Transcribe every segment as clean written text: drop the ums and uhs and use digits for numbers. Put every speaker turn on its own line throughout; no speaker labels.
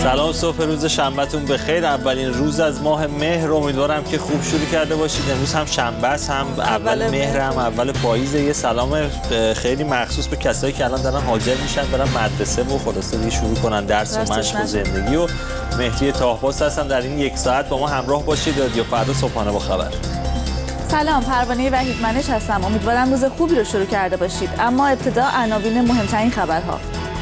سلام، صبح روز شنبهتون بخیر. اولین روز از ماه مهر، امیدوارم که خوب شروع کرده باشید. امروز هم شنبه است، هم اول مهر، هم اول پاییز. یه سلام خیلی مخصوص به کسایی که الان دارن حاضر میشن برن مدرسه و خلاصه دیگه شروع کنن درس و مشق و زندگی. و مهدی طاهباست هستم. در این یک ساعت با ما همراه باشید. رادیو فردا صبحانه با خبر.
سلام، پروانه وحیدمنش هستم. امیدوارم روز خوبی رو شروع کرده باشید. اما ابتدا عناوین مهمترین خبرها.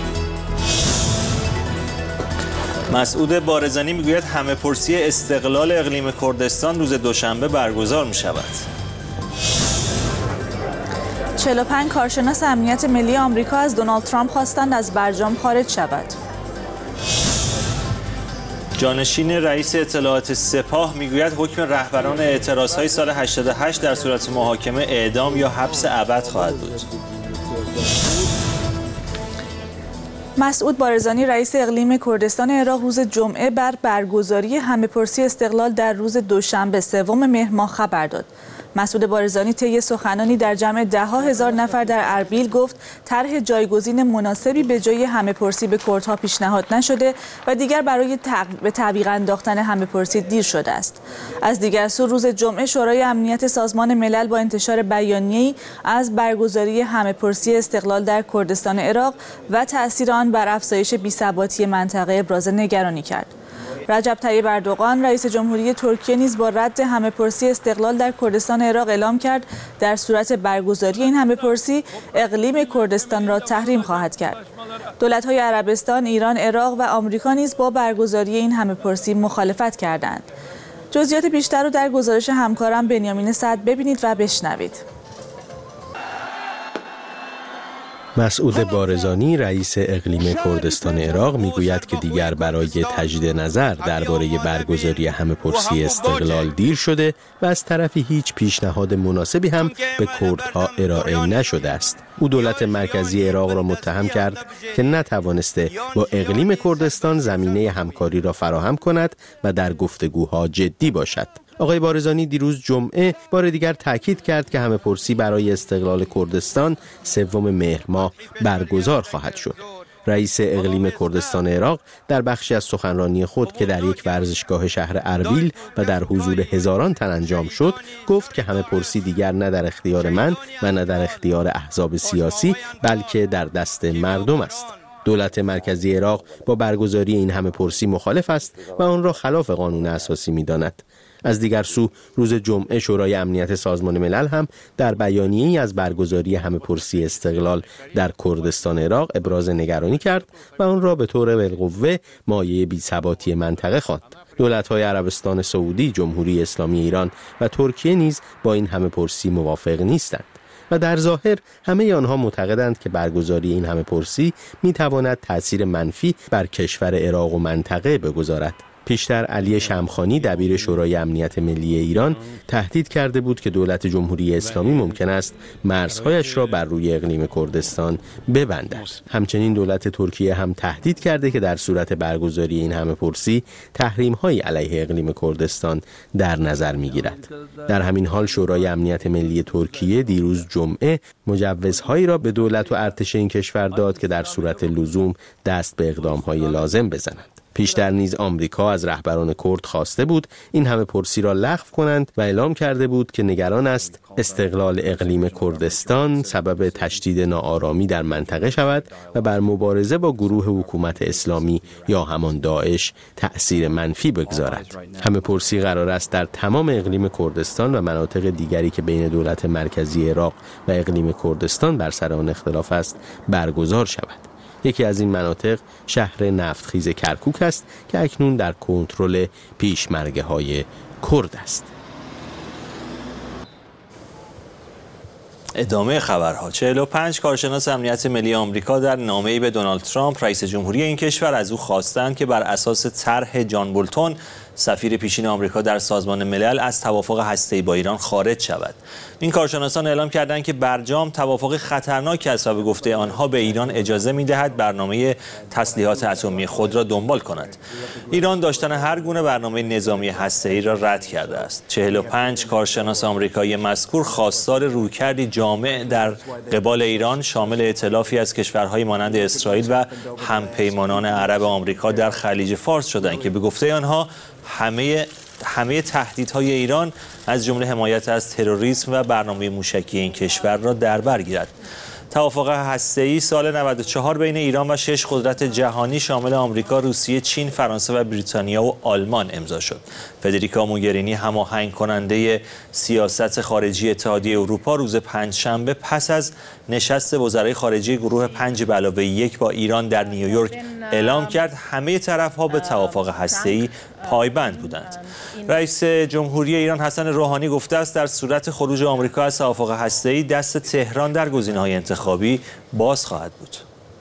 مسعود بارزانی میگوید همه‌پرسی استقلال اقلیم کردستان روز دوشنبه برگزار می‌شود.
45 کارشناس امنیت ملی آمریکا از دونالد ترامپ خواستند از برجام خارج شود.
جانشین رئیس اطلاعات سپاه میگوید حکم رهبران اعتراضهای سال 88 در صورت محاکمه اعدام یا حبس ابد خواهد بود.
مسعود بارزانی رئیس اقلیم کردستان عراق روز جمعه بر برگزاری همه‌پرسی استقلال در روز دوشنبه سوم مهر ماه خبر داد. مسعود بارزانی طی سخنانی در جمع ده‌ها هزار نفر در اربیل گفت طرح جایگزین مناسبی به جای همه‌پرسی به کردها پیشنهاد نشده و دیگر برای به تعویق انداختن همه‌پرسی دیر شده است. از دیگر سو روز جمعه شورای امنیت سازمان ملل با انتشار بیانیه‌ای از برگزاری همه‌پرسی استقلال در کردستان عراق و تأثیر آن بر افزایش بی‌ثباتی منطقه ابراز نگرانی کرد. رجب طیب اردوغان رئیس جمهوری ترکیه نیز با رد همه‌پرسی استقلال در کردستان عراق اعلام کرد در صورت برگزاری این همه‌پرسی اقلیم کردستان را تحریم خواهد کرد. دولت‌های عربستان، ایران، عراق و آمریکا نیز با برگزاری این همه‌پرسی مخالفت کردند. جزئیات بیشتر رو در گزارش همکارم بنیامین سعد ببینید و بشنوید.
مسعود بارزانی رئیس اقلیم کردستان عراق میگوید که دیگر برای تجدید نظر درباره برگزاری همه‌پرسی استقلال دیر شده و از طرفی هیچ پیشنهاد مناسبی هم به کردها ارائه نشده است. او دولت مرکزی عراق را متهم کرد که نتوانسته با اقلیم کردستان زمینه همکاری را فراهم کند و در گفتگوها جدی باشد. آقای بارزانی دیروز جمعه بار دیگر تاکید کرد که همه‌پرسی برای استقلال کردستان سوم مهر ماه برگزار خواهد شد. رئیس اقلیم کردستان عراق در بخشی از سخنرانی خود که در یک ورزشگاه شهر اربیل و در حضور هزاران تن انجام شد گفت که همه‌پرسی دیگر نه در اختیار من و نه در اختیار احزاب سیاسی بلکه در دست مردم است. دولت مرکزی عراق با برگزاری این همه‌پرسی مخالف است و آن را خلاف قانون اساسی می‌داند. از دیگر سو روز جمعه شورای امنیت سازمان ملل هم در بیانیه‌ای از برگزاری همه‌پرسی استقلال در کردستان عراق ابراز نگرانی کرد و آن را به طور بالقوه مایه بی‌ثباتی منطقه خواند. دولت‌های عربستان سعودی، جمهوری اسلامی ایران و ترکیه نیز با این همه‌پرسی موافق نیستند و در ظاهر همه آنها معتقدند که برگزاری این همه‌پرسی می‌تواند تأثیر منفی بر کشور عراق و منطقه بگذارد. پیشتر علی شمخانی دبیر شورای امنیت ملی ایران تهدید کرده بود که دولت جمهوری اسلامی ممکن است مرزهایش را بر روی اقلیم کردستان ببندد. همچنین دولت ترکیه هم تهدید کرده که در صورت برگزاری این همه‌پرسی تحریم‌هایی علیه اقلیم کردستان در نظر می‌گیرد. در همین حال شورای امنیت ملی ترکیه دیروز جمعه مجوزهایی را به دولت و ارتش این کشور داد که در صورت لزوم دست به اقدام‌های لازم بزنند. پیشتر نیز آمریکا از رهبران کرد خواسته بود این همه‌پرسی را لغو کنند و اعلام کرده بود که نگران است استقلال اقلیم کردستان سبب تشدید ناآرامی در منطقه شود و بر مبارزه با گروه حکومت اسلامی یا همان داعش تأثیر منفی بگذارد. همه‌پرسی قرار است در تمام اقلیم کردستان و مناطق دیگری که بین دولت مرکزی عراق و اقلیم کردستان بر سر آن اختلاف است برگزار شود. یکی از این مناطق شهر نفتخیز کرکوک است که اکنون در کنترل پیشمرگه‌های کرد است.
ادامه خبرها. 45 کارشناس امنیت ملی آمریکا در نامه‌ای به دونالد ترامپ رئیس جمهوری این کشور از او خواستند که بر اساس طرح جان بولتون سفیر پیشین آمریکا در سازمان ملل از توافق هسته‌ای با ایران خارج شود. این کارشناسان اعلام کردند که برجام توافق خطرناکی است و به گفته آنها به ایران اجازه می‌دهد برنامه تسلیحات اتمی خود را دنبال کند. ایران داشتن هر گونه برنامه نظامی هسته‌ای را رد کرده است. 45 کارشناس آمریکایی مذکور خواستار رویکردی جامع در قبال ایران شامل ائتلافی از کشورهای مانند اسرائیل و همپیمانان عرب آمریکا در خلیج فارس شدند که به گفته آنها همه تهدیدهای ایران از جمله حمایت از تروریسم و برنامه موشکی این کشور را در بر گیرد. توافق هسته‌ای سال 94 بین ایران و 6 قدرت جهانی شامل آمریکا، روسیه، چین، فرانسه و بریتانیا و آلمان امضا شد. فدریکا موگرینی هماهنگ کننده سیاست خارجی اتحادیه اروپا روز پنجشنبه پس از نشست وزرای خارجه گروه 5+1 با ایران در نیویورک اعلام کرد همه طرف‌ها به توافق هسته‌ای پایبند بودند. رئیس جمهوری ایران حسن روحانی گفته است در صورت خروج آمریکا از توافق هسته‌ای دست تهران در گزینه‌های انتخابی باز خواهد بود.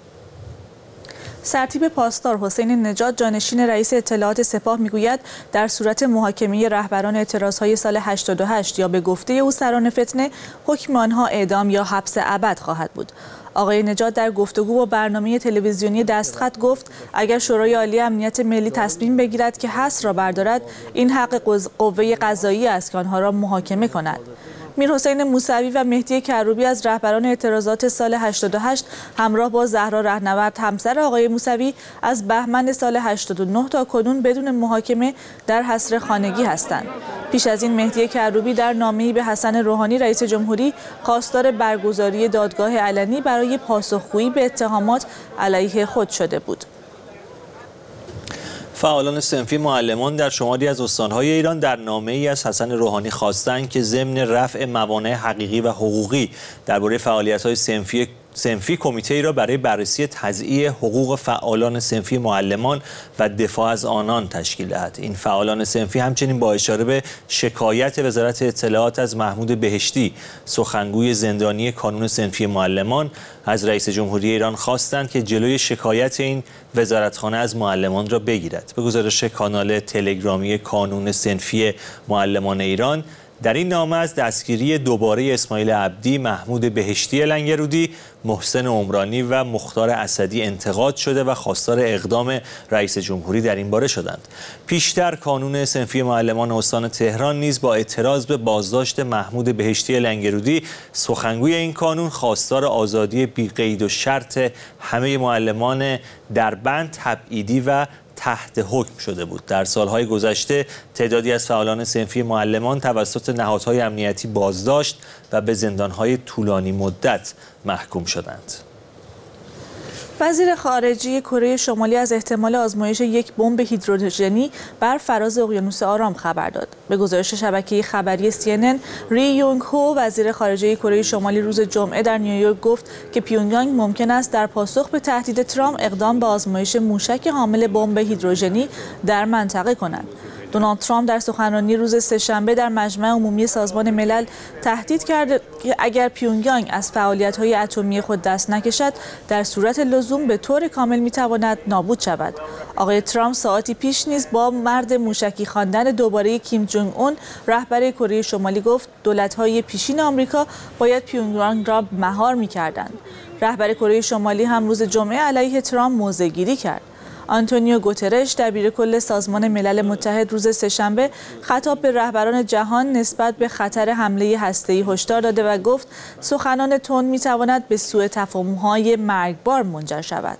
سرتیپ پاسدار حسین نژاد جانشین رئیس اطلاعات سپاه میگوید در صورت محاکمه رهبران اعتراضهای سال 88 یا به گفته او سران فتنه، حکم آنها اعدام یا حبس ابد خواهد بود. آقای نژاد در گفتگو با برنامه تلویزیونی دستخط گفت اگر شورای عالی امنیت ملی تصمیم بگیرد که حصر را بردارد، این حق قوه قضایی است که آنها را محاکمه کند. میرحسین موسوی و مهدی کروبی از رهبران اعتراضات سال 88 همراه با زهرا رهنورد همسر آقای موسوی از بهمن سال 89 تا کنون بدون محاکمه در حصر خانگی هستند. پیش از این مهدی کروبی در نامه‌ای به حسن روحانی رئیس جمهوری خواستار برگزاری دادگاه علنی برای پاسخگویی به اتهامات علیه خود شده بود.
فعالان صنفی معلمان در شماری از استان‌های ایران در نامه‌ای از حسن روحانی خواستند که ضمن رفع موانع حقیقی و حقوقی درباره فعالیت‌های صنفی کمیته ای را برای بررسی تضییع حقوق فعالان صنفی معلمان و دفاع از آنان تشکیل دهد. این فعالان صنفی همچنین با اشاره به شکایت وزارت اطلاعات از محمود بهشتی، سخنگوی زندانی کانون صنفی معلمان، از رئیس جمهوری ایران خواستند که جلوی شکایت این وزارتخانه از معلمان را بگیرد. به گزارش کانال تلگرامی کانون صنفی معلمان ایران، در این نامه از دستگیری دوباره اسماعیل عبدی، محمود بهشتی لنگرودی، محسن عمرانی و مختار اسدی انتقاد شده و خواستار اقدام رئیس جمهوری در این باره شدند. پیشتر کانون صنفی معلمان استان تهران نیز با اعتراض به بازداشت محمود بهشتی لنگرودی، سخنگوی این کانون، خواستار آزادی بی قید و شرط همه معلمان در بند تبعیدی و تحت حکم شده بود. در سالهای گذشته تعدادی از فعالان صنفی معلمان توسط نهادهای امنیتی بازداشت و به زندانهای طولانی مدت محکوم شدند.
وزیر خارجه کره شمالی از احتمال آزمایش یک بمب هیدروژنی بر فراز اقیانوس آرام خبر داد. به گزارش شبکه خبری CNN، ری یونگ هو وزیر خارجه کره شمالی روز جمعه در نیویورک گفت که پیونگیانگ ممکن است در پاسخ به تهدید ترامپ اقدام به آزمایش موشک حامل بمب هیدروژنی در منطقه کند. دونالد ترامپ در سخنرانی روز سه‌شنبه در مجمع عمومی سازمان ملل تهدید کرد که اگر پیونگیانگ از فعالیت‌های اتمی خود دست نکشد، در صورت لزوم به طور کامل می‌تواند نابود شود. آقای ترامپ ساعتی پیش نیز با مرد موشکی خواندن دوباره کیم جونگ اون رهبر کره شمالی گفت دولت‌های پیشین آمریکا باید پیونگیانگ را مهار می‌کردند. رهبر کره شمالی هم روز جمعه علیه ترامپ موضع‌گیری کرد. آنتونیو گوترش دبیر کل سازمان ملل متحد روز سه‌شنبه خطاب به رهبران جهان نسبت به خطر حمله هسته‌ای هشدار داده و گفت سخنان تند می‌تواند به سوء تفاهم‌های مرگبار منجر شود.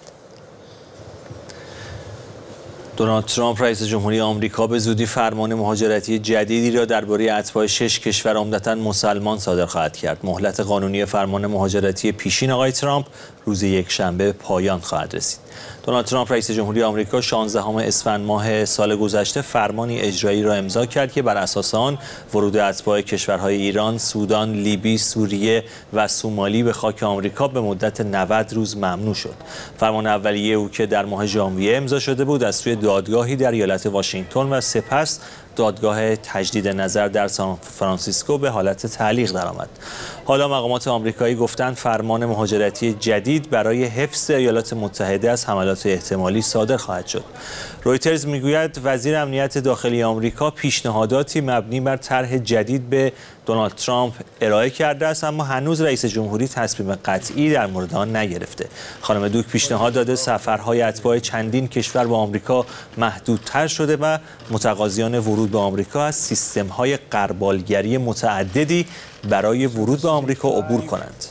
دونالد ترامپ رئیس جمهوری آمریکا به زودی فرمان مهاجرتی جدیدی را درباره اتباع 6 کشور عمدتاً مسلمان صادر خواهد کرد. مهلت قانونی فرمان مهاجرتی پیشین آقای ترامپ روز یکشنبه پایان خواهد رسید. دونالد ترامپ رئیس جمهوری آمریکا 16 اسفند ماه سال گذشته فرمانی اجرایی را امضا کرد که بر اساس آن ورود اتباع کشورهای ایران، سودان، لیبی، سوریه و سومالی به خاک آمریکا به مدت 90 روز ممنوع شد. فرمان اولیه او که در ماه ژانویه امضا شده بود از سوی دادگاهی در ایالت واشنگتن و سپس دادگاه تجدید نظر در سان فرانسیسکو به حالت تعلیق درآمد. حالا مقامات آمریکایی گفتند فرمان مهاجرتی جدید برای حفظ ایالات متحده از حملات احتمالی صادر خواهد شد. رویترز میگوید وزیر امنیت داخلی آمریکا پیشنهاداتی مبنی بر طرح جدید به دونالد ترامپ ارائه کرده است، اما هنوز رئیس جمهوری تصمیم قطعی در مورد آن نگرفته. خانم دوک پیشنهاد داده سفرهای اتباع چندین کشور به آمریکا محدودتر شده و متقاضیان ورود به آمریکا از سیستم‌های غربالگری متعددی برای ورود به آمریکا عبور کنند.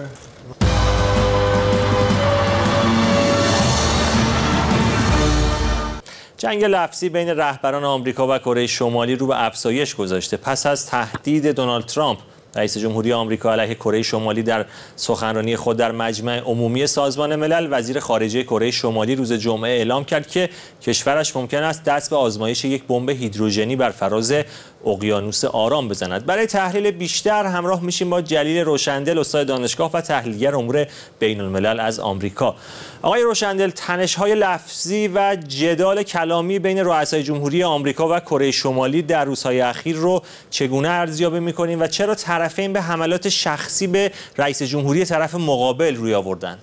جنگ لفظی بین رهبران آمریکا و کره شمالی رو به افزایش گذاشته. پس از تهدید دونالد ترامپ رئیس جمهوری آمریکا علیه کره شمالی در سخنرانی خود در مجمع عمومی سازمان ملل، وزیر خارجه کره شمالی روز جمعه اعلام کرد که کشورش ممکن است دست به آزمایش یک بمب هیدروژنی بر فراز اقیانوس آرام بزند. برای تحلیل بیشتر همراه میشیم با جلیل روشندل، استاد دانشگاه و تحلیلگر امور بین الملل از آمریکا. آقای روشندل، تنش‌های لفظی و جدال کلامی بین رؤسای جمهوری آمریکا و کره شمالی در روزهای اخیر رو چگونه ارزیابی می‌کنیم و چرا طرفین به حملات شخصی به رئیس جمهوری طرف مقابل روی آوردن؟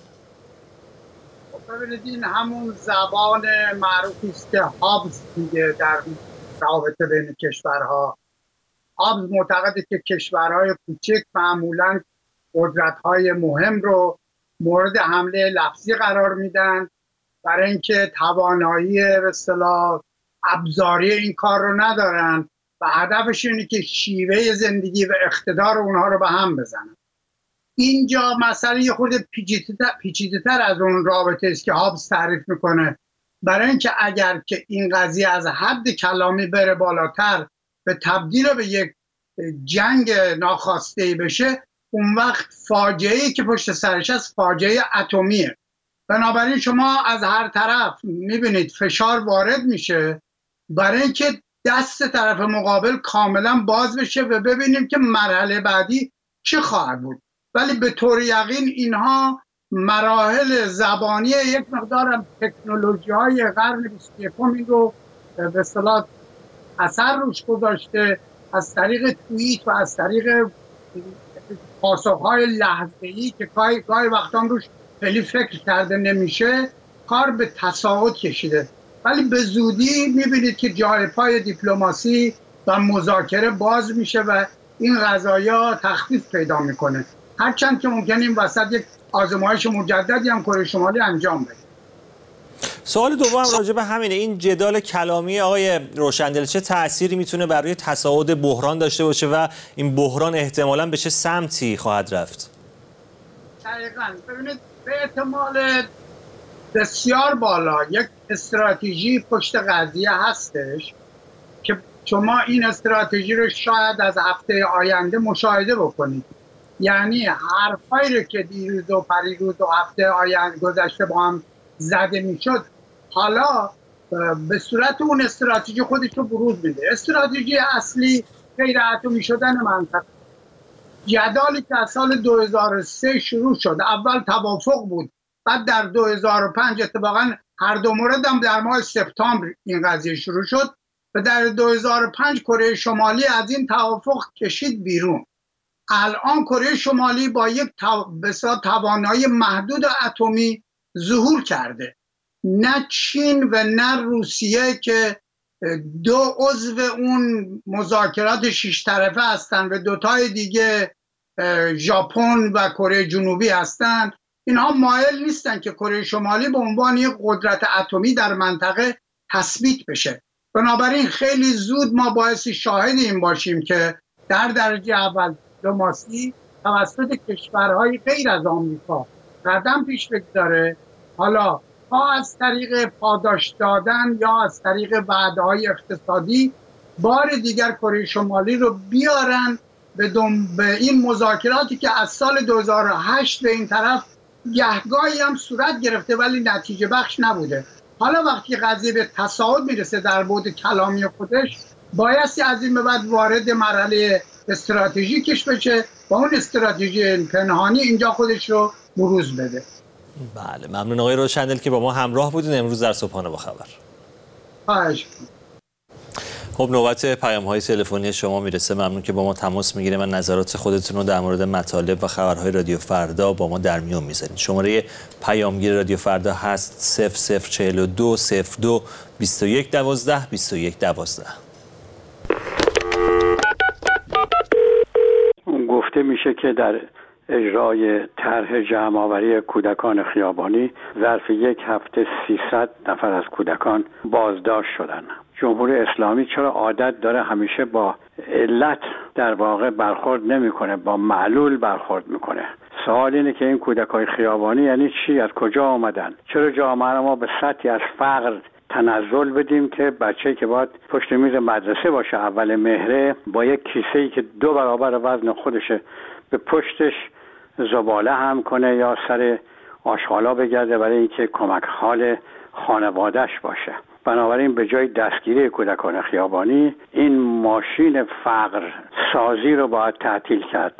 ببینید این همون زبان معروفی است که هابز میگه در رابطه بین کشورها. هابز معتقده که کشورهای کوچک معمولاً قدرت‌های مهم رو مورد حمله لفظی قرار میدن برای اینکه توانایی به اصطلاح ابزاری این کار رو ندارن و هدفش اینه که شیوه زندگی و اقتدار اونها رو به هم بزنن. اینجا مسئله یه خورده پیچیده‌تر از اون رابطه است که هابز تعریف میکنه، برای اینکه اگر که این قضیه از حد کلامی بره بالاتر به تبدیل به یک جنگ ناخواسته بشه، اون وقت فاجعه‌ای که پشت سرش هست فاجعه اتمیه. بنابراین شما از هر طرف میبینید فشار وارد میشه برای اینکه دست طرف مقابل کاملا باز بشه و ببینیم که مرحله بعدی چه خواهد بود. ولی به طور یقین اینها مراحل زبانی یک مقدار تکنولوژی‌های قرن 21 رو به اصطلاح اثر روش گذاشته، از طریق توییت و از طریق پاسخ‌های لحظه‌ای که گاهی وقتا روش خیلی فکر کرده نمیشه، کار به تصاعد کشیده. ولی به زودی میبینید که جای پای دیپلماسی و مذاکره باز میشه و این قضایا تخفیف پیدا میکنه، هرچند که ممکنه این وسط یک آزمایش مجددی هم کره شمالی انجام بده.
سوال دوم راجع به همینه، این جدال کلامی آقای روشندل چه تأثیری میتونه برای تصاعد بحران داشته باشه و این بحران احتمالاً به چه سمتی خواهد رفت؟
دقیقاً ببینید به احتمال بسیار بالا یک استراتژی پشت قضیه هستش که شما این استراتژی رو شاید از هفته آینده مشاهده بکنید. یعنی حرفایی رو که دیروز و پریروز و هفته آینده گذشته با هم زده میشد، حالا به صورت اون استراتژی خودش رو بروز میده. استراتژی اصلی غیر اتمی شدن منطقه، جدالی که از سال 2003 شروع شد، اول توافق بود، بعد در 2005 اتفاقا هر دو مورد هم در ماه سپتامبر این قضیه شروع شد و در 2005 کره شمالی از این توافق کشید بیرون. الان کره شمالی با یک توانایی محدود اتمی ظهور کرده. نه چین و نه روسیه که دو عضو اون مذاکرات 6 طرفه هستند و دوتای دیگه ژاپن و کره جنوبی هستند، اینها مایل نیستن که کره شمالی به عنوان یک قدرت اتمی در منطقه تثبیت بشه. بنابراین خیلی زود ما باعث شاهد این باشیم که در درجه اول دیپلماسی توسط کشورهای غیر از آمریکا قدم پیش بگذاره، حالا ها از طریق پاداش دادن یا از طریق وعده‌های اقتصادی بار دیگر کره شمالی رو بیارن به این مذاکراتی که از سال 2008 به این طرف گهگاهی هم صورت گرفته ولی نتیجه بخش نبوده. حالا وقتی قضیه به تصاعد میرسه در بعد کلامی خودش، بایستی از این به بعد وارد مرحله استراتژیکش بشه و اون استراتژی پنهانی اینجا خودش رو بروز بده.
بله، ممنون آقای روشندل که با ما همراه بودین امروز در صبحانه با خبر. خب نوبت پیام‌های تلفنی شما میرسه. ممنون که با ما تماس میگیرید و نظرات خودتون رو در مورد مطالب و خبرهای رادیو فردا با ما در میون میذارید. شماره پیامگیر رادیو فردا هست 0042 02 21 12 21 12.
گفته میشه که در اجرای طرح جمع‌آوری کودکان خیابانی ظرف یک هفته 300 نفر از کودکان بازداشت شدند. جمهوری اسلامی چرا عادت داره همیشه با علت در واقع برخورد نمیکنه، با معلول برخورد میکنه؟ سوال اینه که این کودکان خیابانی یعنی چی؟ از کجا آمدن؟ چرا جامعه ما به سطحی از فقر تنزل بدیم که بچه‌ای که باید پشت میز مدرسه باشه اول مهره با یک کیسه‌ای که 2 برابر وزن خودشه به پشتش زباله هم کنه یا سر آشغالا بگرده برای اینکه کمک حال خانواده‌اش باشه. بنابراین به جای دستگیری کودکان خیابانی این ماشین فقر سازی رو باید تعطیل کرد.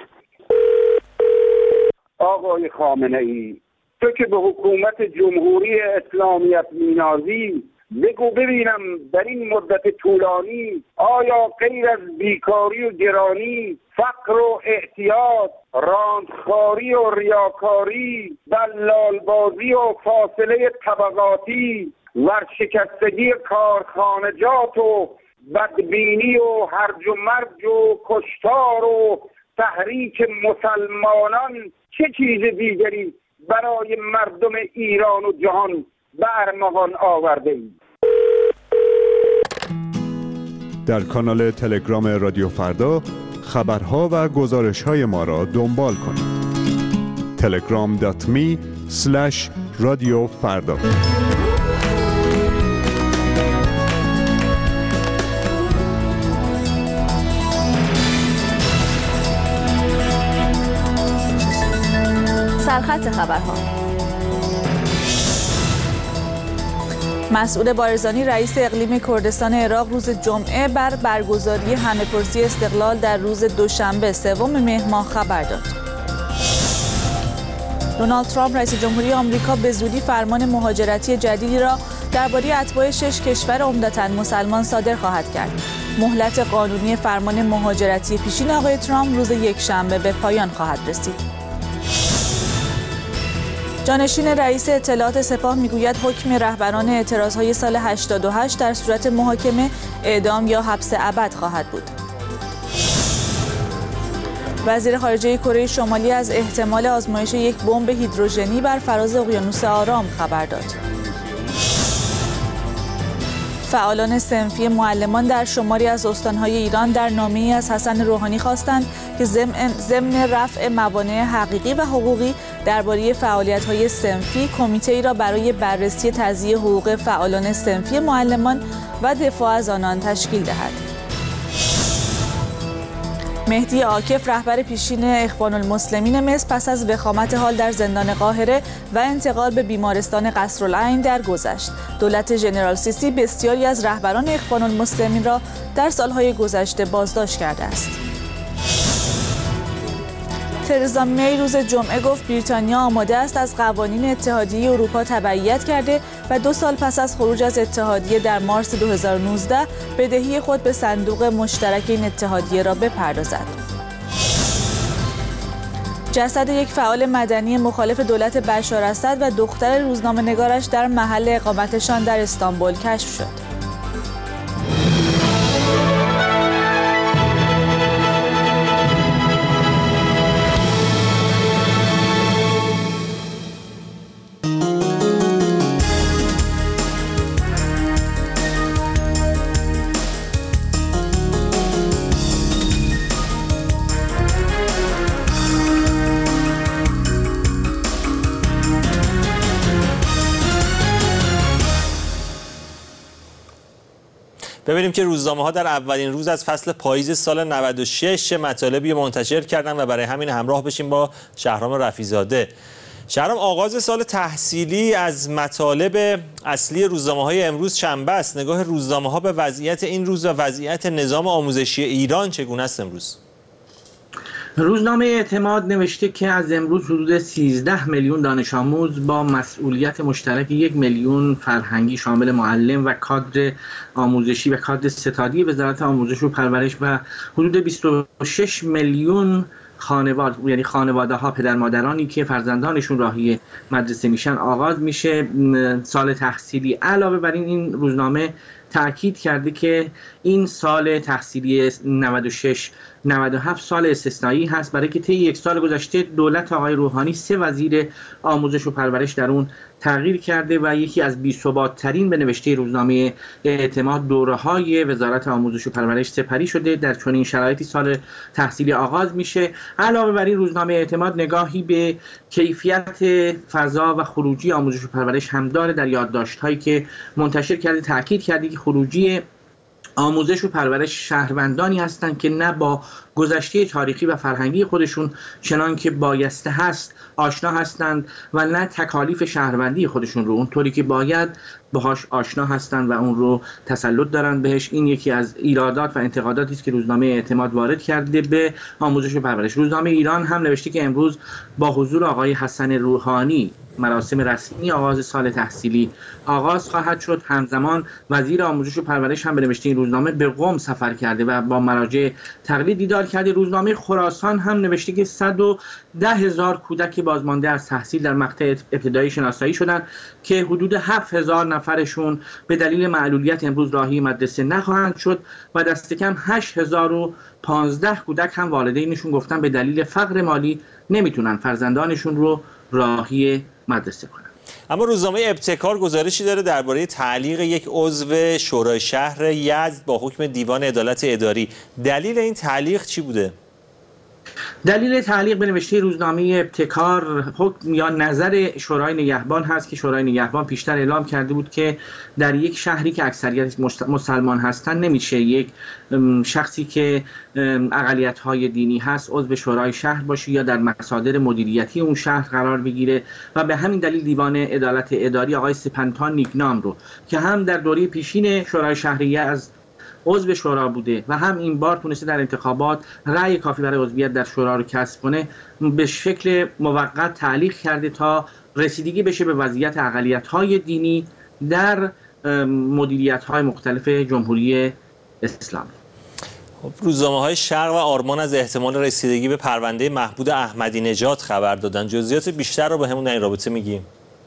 آقای خامنه‌ای، تو که به حکومت جمهوری اسلامیت مینازی، بگو ببینم در این مدت طولانی آیا غیر از بیکاری و گرانی، فقر و اعتیاد، راندخواری و ریاکاری، دلالبازی و فاصله طبقاتی، ورشکستگی کارخانجات و بدبینی و هرج و مرج و کشتار و تحریک مسلمانان چه چیز دیگری برای مردم ایران و جهان به ارمغان آورده اید؟
در کانال تلگرام رادیو فردا خبرها و گزارش‌های ما را دنبال کنید. telegram.me/رادیو فردا.
سرخط خبرها. مسعود بارزانی رئیس اقلیم کردستان عراق روز جمعه بر برگزاری همه‌پرسی استقلال در روز دوشنبه 3 مهر ماه خبر داد. دونالد ترامپ رئیس جمهوری آمریکا به زودی فرمان مهاجرتی جدیدی را درباره اتباع 6 کشور عمدتاً مسلمان صادر خواهد کرد. مهلت قانونی فرمان مهاجرتی پیشین آقای ترامپ روز یکشنبه به پایان خواهد رسید. جانشین رئیس اطلاعات سپاه میگوید حکم رهبران اعتراضهای سال 88 در صورت محاکمه اعدام یا حبس ابد خواهد بود. وزیر خارجه کره شمالی از احتمال آزمایش یک بمب هیدروژنی بر فراز اقیانوس آرام خبر داد. فعالان صنفی معلمان در شماری از استانهای ایران در نامه‌ای از حسن روحانی خواستند که ضمن رفع موانع حقیقی و حقوقی درباره فعالیت‌های صنفی کمیته‌ای را برای بررسی تضییع حقوق فعالان صنفی معلمان و دفاع از آنان تشکیل دهد. مهدی عاکف رهبر پیشین اخوان المسلمین مصر پس از وخامت حال در زندان قاهره و انتقال به بیمارستان قصرالعین درگذشت. دولت ژنرال سیسی بسیاری از رهبران اخوان المسلمین را در سالهای گذشته بازداشت کرده است. ترزا می روز جمعه گفت بریتانیا آماده است از قوانین اتحادیه اروپا تبعیت کرده و 2 سال پس از خروج از اتحادیه در مارس 2019 بدهی خود به صندوق مشترک این اتحادیه را بپردازد. جسد یک فعال مدنی مخالف دولت بشار اسد و دختر روزنامه‌نگارش در محل اقامتشان در استانبول کشف شد.
ببینیم که روزنامه‌ها در اولین روز از فصل پاییز سال 96 مطالبی منتشر کردن و برای همین همراه بشیم با شهرام رفیع‌زاده. شهرام، آغاز سال تحصیلی از مطالب اصلی روزنامه‌های امروز شنبه است. نگاه روزنامه‌ها به وضعیت این روز و وضعیت نظام آموزشی ایران چگونه است امروز؟
روزنامه اعتماد نوشته که از امروز حدود 13 میلیون دانش آموز با مسئولیت مشترک 1 میلیون فرهنگی شامل معلم و کادر آموزشی و کادر ستادی وزارت آموزش و پرورش و حدود 26 میلیون خانواده ها، پدر مادرانی که فرزندانشون راهی مدرسه میشن آغاز میشه سال تحصیلی. علاوه بر این روزنامه تأکید کرده که این سال تحصیلی 96-97 سال استثنایی هست، برای که طی یک سال گذشته دولت آقای روحانی 3 وزیر آموزش و پرورش در اون تغییر کرده و یکی از بی‌ثبات‌ترین به نوشته روزنامه اعتماد دوره‌های وزارت آموزش و پرورش سپری شده. در چنین شرایطی سال تحصیلی آغاز میشه. علاوه بر این روزنامه اعتماد نگاهی به کیفیت فضا و خروجی آموزش و پرورش هم داره. در یادداشت‌هایی که منتشر کرده تأکید کرده که خروجی آموزش و پرورش شهروندانی هستند که نه با گذشته تاریخی و فرهنگی خودشون چنان که بایسته هست آشنا هستند و نه تکالیف شهروندی خودشون رو اونطوری که باید باهاش آشنا هستند و اون رو تسلط دارن بهش. این یکی از ایرادات و انتقاداتی است که روزنامه اعتماد وارد کرده به آموزش و پرورش. روزنامه ایران هم نوشته که امروز با حضور آقای حسن روحانی مراسم رسمی آغاز سال تحصیلی آغاز خواهد شد. همزمان وزیر آموزش و پرورش هم به نوشته این روزنامه به قم سفر کرده و با مراجع تقلید دیدار کرده. روزنامه خراسان هم نوشته که 110,000 کودک بازمانده از تحصیل در مقطع ابتدایی شناسایی شدند که حدود 7,000 نفرشون به دلیل معلولیت امروز راهی مدرسه نخواهند شد و دست کم 8,015 کودک هم والدینشون گفتن به دلیل فقر مالی نمیتونن فرزندانشون رو راهی مدرسه کنن.
اما روزنامه ابتکار گزارشی داره درباره تعلیق یک عضو شورای شهر یزد با حکم دیوان عدالت اداری. دلیل این تعلیق چی بوده؟
دلیل تعلیق به نوشته روزنامه ابتکار حکم یا نظر شورای نگهبان هست که شورای نگهبان پیشتر اعلام کرده بود که در یک شهری که اکثریت مسلمان هستند نمیشه یک شخصی که اقلیت‌های دینی هست عضو شورای شهر باشه یا در مصادر مدیریتی اون شهر قرار بگیره و به همین دلیل دیوان عدالت اداری آقای سپنتا نیکنام رو که هم در دوره پیشین شورای شهری از عضو شورا بوده و هم این بار تونسته در انتخابات رأی کافی برای عضویت در شورا رو کسب کنه، به شکل موقت تعلیق کرده تا رسیدگی بشه به وضعیت اقلیت‌های دینی در مدیریت‌های مختلف جمهوری اسلامی.
روزنامه‌های شرق و آرمان از احتمال رسیدگی به پرونده محمود احمدی نژاد خبر دادن. جزئیات بیشتر رو بهمون در این رابطه میگیم.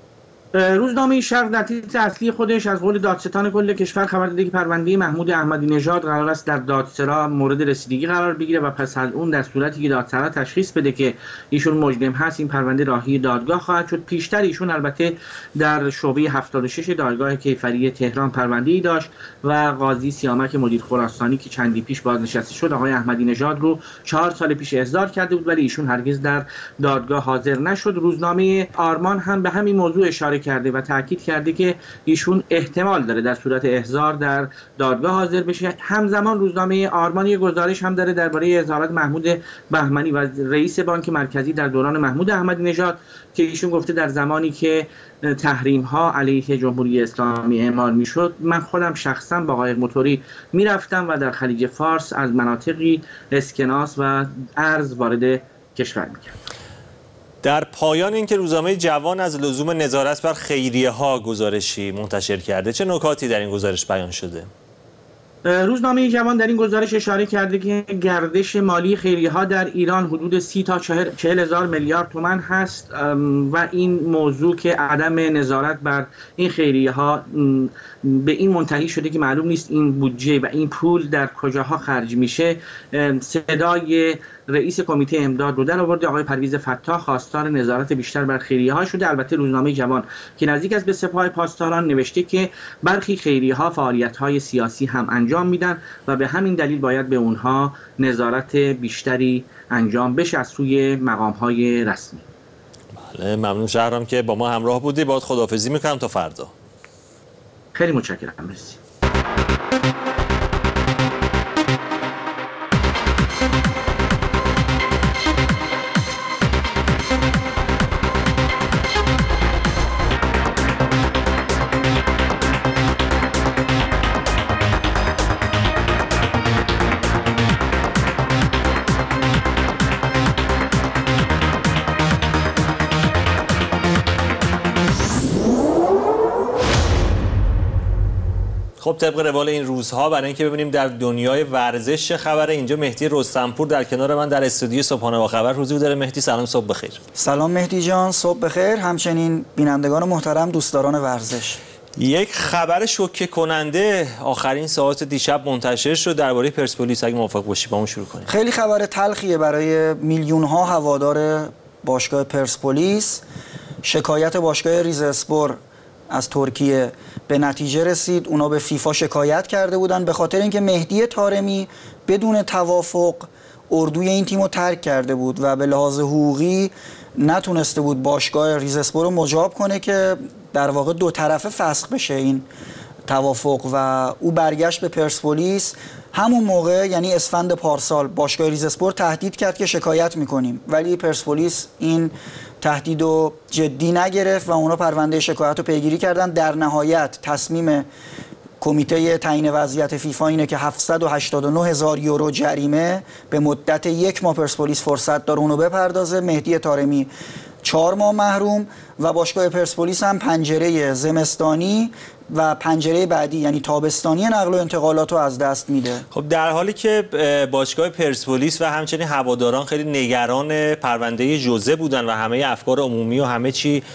روزنامه شرق در تیتر اصلی خودش از قول دادستان کل کشور خبر داده که پرونده محمود احمدی نژاد قرار است در دادسرا مورد رسیدگی قرار بگیره و پس از اون در صورتی که دادسرا تشخیص بده که ایشون مجرم هست این پرونده راهی دادگاه خواهد شد. پیشتر ایشون البته در شعبه 76 دادگاه کیفری تهران پرونده‌ای داشت و قاضی سیامک مدیر خراسانی که چندی پیش بازنشسته شد آقای احمدی نژاد رو 4 سال پیش احضار کرده بود ولی ایشون هرگز در دادگاه حاضر نشد. روزنامه آرمان هم به همین موضوع اشاره کرده و تاکید کرده که ایشون احتمال داره در صورت احضار در دادگاه حاضر بشه. همزمان روزنامه آرمان یک گزارش هم داره درباره اظهارات محمود بهمنی و رئیس بانک مرکزی در دوران محمود احمدی نژاد که ایشون گفته در زمانی که تحریم ها علیه جمهوری اسلامی اعمال میشد من خودم شخصا با قایق موتوری میرفتم و در خلیج فارس از مناطقی اسکناس و ارز وارد کشور میکردم.
در پایان اینکه روزنامه جوان از لزوم نظارت بر خیریه ها گزارشی منتشر کرده، چه نکاتی در این گزارش بیان شده؟
روزنامه جوان در این گزارش اشاره کرده که گردش مالی خیریه ها در ایران حدود 30 تا 40 هزار میلیارد تومان هست و این موضوع که عدم نظارت بر این خیریه ها به این منتهی شده که معلوم نیست این بودجه و این پول در کجاها خرج میشه. صدای رئیس کمیته امداد رو در آورده آقای پرویز فتاح خواستار نظارت بیشتر بر خیریه ها شده. البته روزنامه جوان که نزدیک است به سپاه پاسداران نوشته که برخی خیریه ها فعالیت های سیاسی هم انجام میدن و به همین دلیل باید به اونها نظارت بیشتری انجام بشه از سوی مقام های رسمی.
بله، ممنون شهرام که با ما همراه بودی. باهات خداحافظی میکنم تا فردا.
خیلی متشکرم. مرسی.
خب طبق روال این روزها برای اینکه ببینیم در دنیای ورزش چه خبره، اینجا مهدی رستمپور در کنار من در استودیو صبحانه با خبر حضور داره. مهدی سلام، صبح بخیر.
سلام مهدی جان، صبح بخیر. همچنین بینندگان محترم، دوستداران ورزش.
یک خبر شوکه کننده آخرین ساعات دیشب منتشر شد درباره پرسپولیس. اگه موافق باشی با اون شروع کنیم.
خیلی خبر تلخیه برای میلیون ها هوادار باشگاه پرسپولیس. شکایت باشگاه ریزاسپور از ترکیه به نتیجه رسید. اونا به فیفا شکایت کرده بودن به خاطر اینکه مهدی طارمی بدون توافق اردوی این تیمو ترک کرده بود و به لحاظ حقوقی نتونسته بود باشگاه ریزاسپور رو مجاب کنه که در واقع دو طرفه فسخ بشه این توافق و او برگشت به پرسپولیس. همون موقع یعنی اسفند پارسال باشگاه ریزاسپور تهدید کرد که شکایت میکنیم، ولی پرسپولیس این تهدید رو جدی نگرفت و اونا پرونده شکایت رو پیگیری کردن. در نهایت تصمیم کمیته تعیین وضعیت فیفا اینه که 789,000 یورو جریمه به مدت 1 ماه پرسپولیس فرصت داره اونو بپردازه. مهدی طارمی 4 ماه محروم و باشگاه پرسپولیس هم پنجره زمستانی و پنجره بعدی یعنی تابستانی نقل و انتقالات رو از دست میده.
خب در حالی که باشگاه پرسپولیس و همچنین هواداران خیلی نگران پرونده ژوزه بودن و همه افکار عمومی و همه چی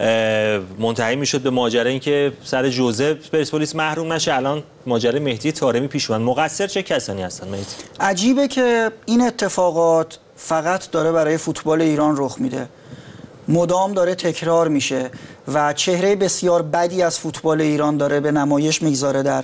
منتهی میشد به ماجرا اینکه سر ژوزه پرسپولیس محروم نشه، الان ماجرا مهدی طارمی پیش اومد. مقصر چه کسانی هستن مهدی؟
عجیبه که این اتفاقات فقط داره برای فوتبال ایران رخ میده، مدام داره تکرار میشه و چهره بسیار بدی از فوتبال ایران داره به نمایش میگذاره در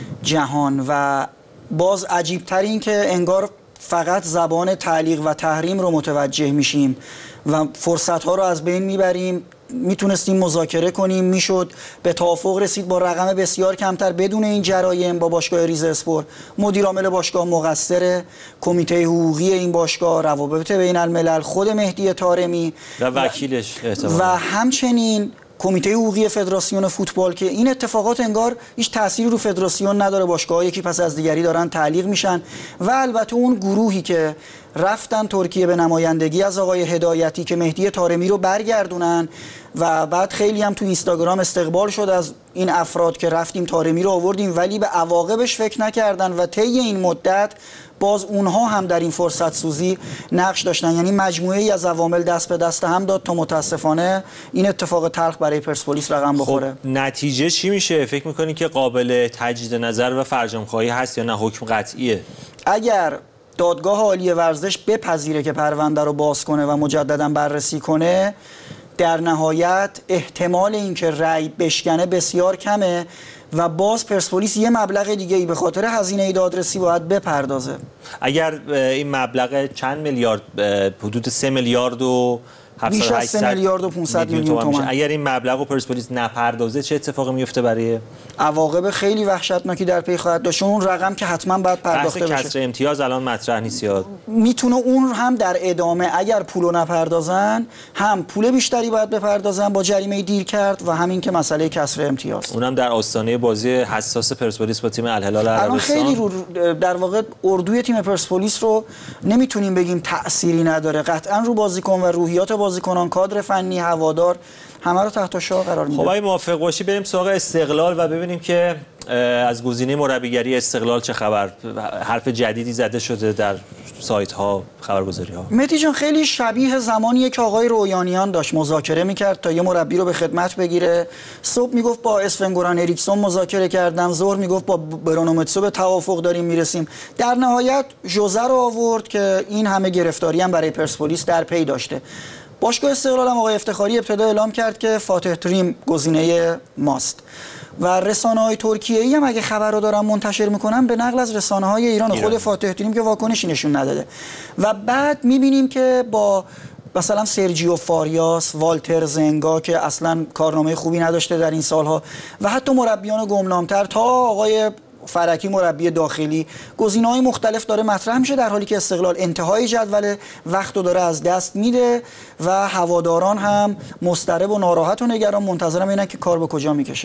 جهان. و باز عجیبتر این که انگار فقط زبان تعلیق و تحریم رو متوجه میشیم و فرصت‌ها رو از بین میبریم. میتونستیم مذاکره کنیم، میشد به توافق رسید با رقم بسیار کمتر بدون این جرایم با باشگاه ریزاسپور. مدیر عامل باشگاه مقصره، کمیته حقوقی این باشگاه، روابط بین الملل، خود مهدی طارمی
و وکیلش
و همچنین کمیته حقوقی فدراسیون فوتبال که این اتفاقات انگار هیچ تأثیری رو فدراسیون نداره. باشگاه‌ها یکی پس از دیگری دارن تعلیق میشن و البته اون گروهی که رفتن ترکیه به نمایندگی از آقای هدایتی که مهدی طارمی رو برگردونن و بعد خیلی هم تو اینستاگرام استقبال شد از این افراد که رفتیم طارمی رو آوردیم، ولی به عواقبش فکر نکردن و طی این مدت باز اونها هم در این فرصت سوزی نقش داشتن. یعنی مجموعه ای از عوامل دست به دست هم داد تا متاسفانه این اتفاق تلخ برای پرسپولیس رقم بخوره.
خب نتیجه چی میشه؟ فکر میکنی که قابل تجدید نظر و فرجام‌خواهی هست یا نه حکم قطعیه؟
اگر دادگاه عالی ورزش بپذیره که پرونده رو باز کنه و مجددا بررسی کنه، در نهایت احتمال اینکه رأی بشکنه بسیار کمه و باز پرسپولیس یه مبلغ دیگه ای به خاطر هزینه دادرسی باید بپردازه.
اگر این مبلغ چند میلیارد، حدود 3 میلیارد و
بیش از 3 میلیارد و 500 میلیون تومان،
اگر این مبلغ رو پرسپولیس نپردازه چه اتفاقی میفته؟ برای
عواقب خیلی وحشتناکی در پی خواهد داشت. اون رقم که حتما باید پرداخته بشه.
کسر امتیاز الان مطرح نیست یا
میتونه اون هم در ادامه اگر پولو نپردازن هم پول بیشتری باید بپردازن با جریمه دیر کرد و همین که مسئله کسر امتیاز
اونم در آستانه بازی حساس پرسپولیس با تیم الهلال عربستان.
خیلی در واقع اردوی تیم پرسپولیس رو نمیتونیم بگیم تأثیری نداره، قطعا رو بازیکن و روحیات بازیکنان، کادر فنی، هوادار همه رو تحت شعار قرار میده.
خب اگه موافق باشی بریم سراغ استقلال و ببینیم که از گزینه مربیگری استقلال چه خبر. حرف جدیدی زده شده در سایت ها، خبرگزاری ها.
مهدی جان خیلی شبیه زمانیه که آقای رویانیان داشت مذاکره میکرد تا یه مربی رو به خدمت بگیره. صبح میگفت با اسفنگوران اریکسون مذاکره کردم، ظهر میگفت با برونومتسو به توافق داریم میرسیم. در نهایت ژوزه رو آورد که این همه گرفتاری هم برای پرسپولیس در پی داشته. باشگاه استقلال هم آقای افتخاری ابتدا اعلام کرد که فاتح تریم گزینه ماست و رسانه‌های ترکیه‌ای هم اگه خبر رو دارن منتشر میکنن به نقل از رسانه‌های ایران. خود فاتح تریم که واکنشی نشون نداده و بعد میبینیم که با مثلا سرجیو فاریاس، والتر زنگا که اصلا کارنامه خوبی نداشته در این سالها و حتی مربیان گمنام‌تر تا آقای فرکی مربی داخلی، گزینه‌های مختلف داره مطرح میشه، در حالی که استقلال انتهای جدول وقت رو داره از دست میده و هواداران هم مضطرب و ناراحت و نگران منتظرم اینن که کار به کجا میکشه.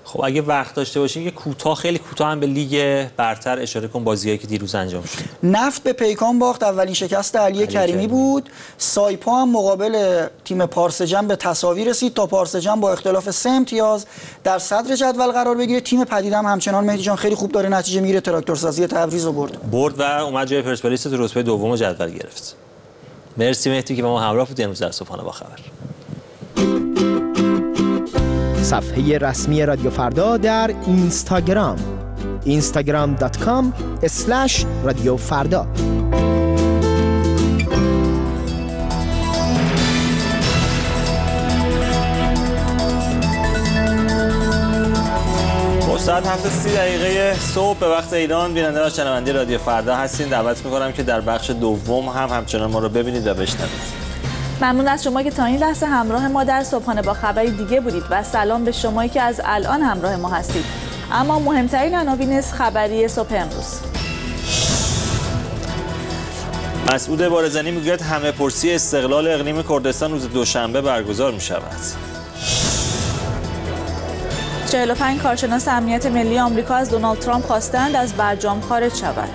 خب اگه وقت داشته باشین که خیلی کوتاه هم به لیگ برتر اشاره کن، بازیایی که دیروز انجام شد.
نفت به پیکان باخت، اولین شکست علی کریمی بود. سایپا هم مقابل تیم پارسجم به تساوی رسید تا پارسجم با اختلاف 3 امتیاز در صدر جدول قرار بگیره. تیم پدیدم همچنان مهدی جان خیلی خوب داره نتیجه میگیره، تراکتورسازی تبریز رو برد
و اومد جای پرسپولیس تو رتبه دوم جدول گرفت. مرسی مهدی که با ما همراه بودی امروز در صبحانه با خبر.
صفحه رسمی رادیو فردا در اینستاگرام instagram.com/رادیو فردا.
ساعت 7:30 صبح به وقت ایران بیننده و شنونده رادیو فردا هستین. دعوت می‌کنم که در بخش دوم همچنان ما رو ببینید و بشنوید.
ممنون از شما که تا این لحظه همراه ما در صبحانه با خبری دیگه بودید و سلام به شمایی که از الان همراه ما هستید. اما مهمترین عناوین خبری صبح امروز.
مسعود بارزانی میگوید همه پرسی استقلال اقلیم کردستان روز دوشنبه برگزار می‌شود.
45 کارشناس امنیت ملی آمریکا از دونالد ترامپ خواستند از برجام خارج شود.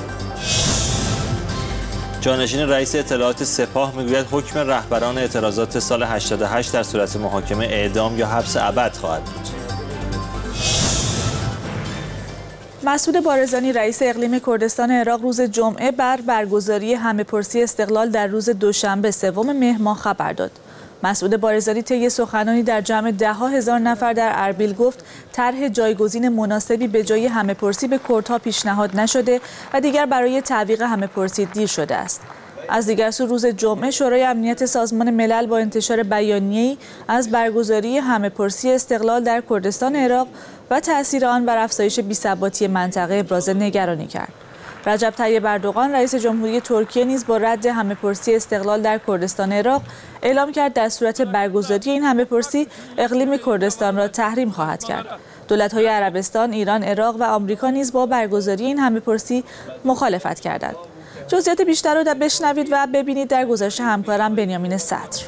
جانشین رئیس اطلاعات سپاه میگوید حکم رهبران اعتراضات سال 88 در صورت محاکمه اعدام یا حبس ابد خواهد بود.
مسعود بارزانی رئیس اقلیم کردستان عراق روز جمعه بر برگزاری همه‌پرسی استقلال در روز دوشنبه 3 مهر ماه خبر داد. مسعود بارزانی طی سخنرانی در جمع 10,000 نفر در اربیل گفت طرح جایگزین مناسبی به جای همه‌پرسی به کردها پیشنهاد نشده و دیگر برای تعویق همه‌پرسی دیر شده است. از دیگر سو روز جمعه شورای امنیت سازمان ملل با انتشار بیانیه‌ای از برگزاری همه‌پرسی استقلال در کردستان عراق و تأثیر آن بر افزایش بی‌ثباتی منطقه ابراز نگرانی کرد. رجب طیب اردوغان رئیس جمهوری ترکیه نیز با رد همه‌پرسی استقلال در کردستان عراق اعلام کرد در صورت برگزاری این همه‌پرسی اقلیم کردستان را تحریم خواهد کرد. دولت‌های عربستان، ایران، عراق و آمریکا نیز با برگزاری این همه‌پرسی مخالفت کردند. جزئیات بیشتر را بشنوید و ببینید در گزارش همکارم بنیامین صدر.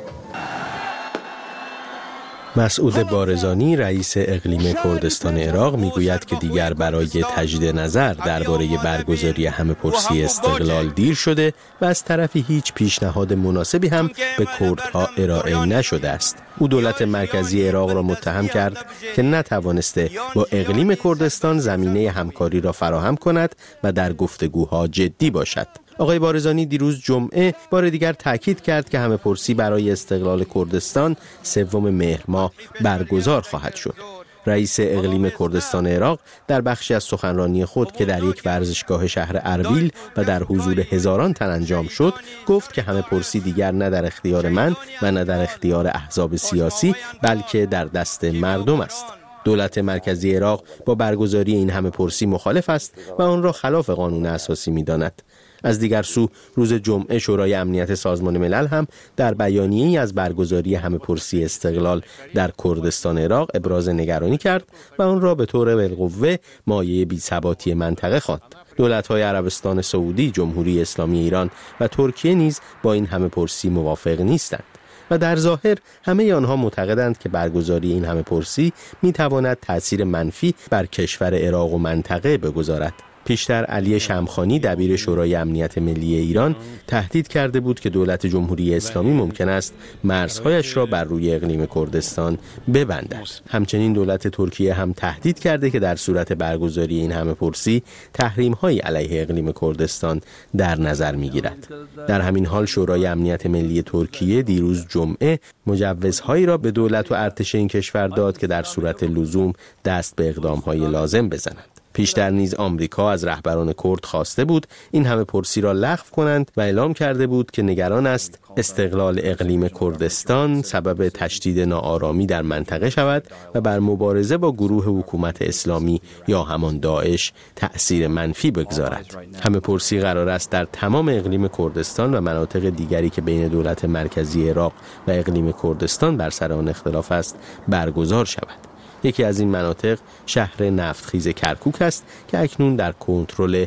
مسعود بارزانی رئیس اقلیم کردستان عراق میگوید که دیگر برای تجدید نظر درباره برگزاری همه‌پرسی استقلال دیر شده و از طرفی هیچ پیشنهاد مناسبی هم به کردها ارائه نشده است. او دولت مرکزی عراق را متهم کرد که نتوانسته با اقلیم کردستان زمینه همکاری را فراهم کند و در گفتگوها جدی باشد. آقای بارزانی دیروز جمعه بار دیگر تاکید کرد که همه‌پرسی برای استقلال کردستان 3 مهر ماه برگزار خواهد شد. رئیس اقلیم کردستان عراق در بخشی از سخنرانی خود که در یک ورزشگاه شهر اربیل و در حضور هزاران تن انجام شد گفت که همه‌پرسی دیگر نه در اختیار من و نه در اختیار احزاب سیاسی بلکه در دست مردم است. دولت مرکزی عراق با برگزاری این همه‌پرسی مخالف است و آن را خلاف قانون اساسی می‌داند. از دیگر سو روز جمعه شورای امنیت سازمان ملل هم در بیانیه‌ای از برگزاری همه‌پرسی استقلال در کردستان عراق ابراز نگرانی کرد و آن را به طور بالقوه مایه بی‌ثباتی منطقه خواند. دولت‌های عربستان سعودی، جمهوری اسلامی ایران و ترکیه نیز با این همه‌پرسی موافق نیستند و در ظاهر همه آنها معتقدند که برگزاری این همه‌پرسی می‌تواند تأثیر منفی بر کشور عراق و منطقه بگذارد. پیشتر علی شمخانی دبیر شورای امنیت ملی ایران تهدید کرده بود که دولت جمهوری اسلامی ممکن است مرزهایش را بر روی اقلیم کردستان ببندد. همچنین دولت ترکیه هم تهدید کرده که در صورت برگزاری این همه‌پرسی تحریم‌هایی علیه اقلیم کردستان در نظر می‌گیرد. در همین حال شورای امنیت ملی ترکیه دیروز جمعه مجوزهایی را به دولت و ارتش این کشور داد که در صورت لزوم دست به اقدام‌های لازم بزنند. پیشتر نیز آمریکا از رهبران کرد خواسته بود این همه‌پرسی را لغو کنند و اعلام کرده بود که نگران است استقلال اقلیم کردستان سبب تشدید ناآرامی در منطقه شود و بر مبارزه با گروه حکومت اسلامی یا همان داعش تأثیر منفی بگذارد. همه‌پرسی قرار است در تمام اقلیم کردستان و مناطق دیگری که بین دولت مرکزی عراق و اقلیم کردستان بر سر آن اختلاف است برگزار شود. یکی از این مناطق شهر نفتخیز کرکوک است که اکنون در کنترل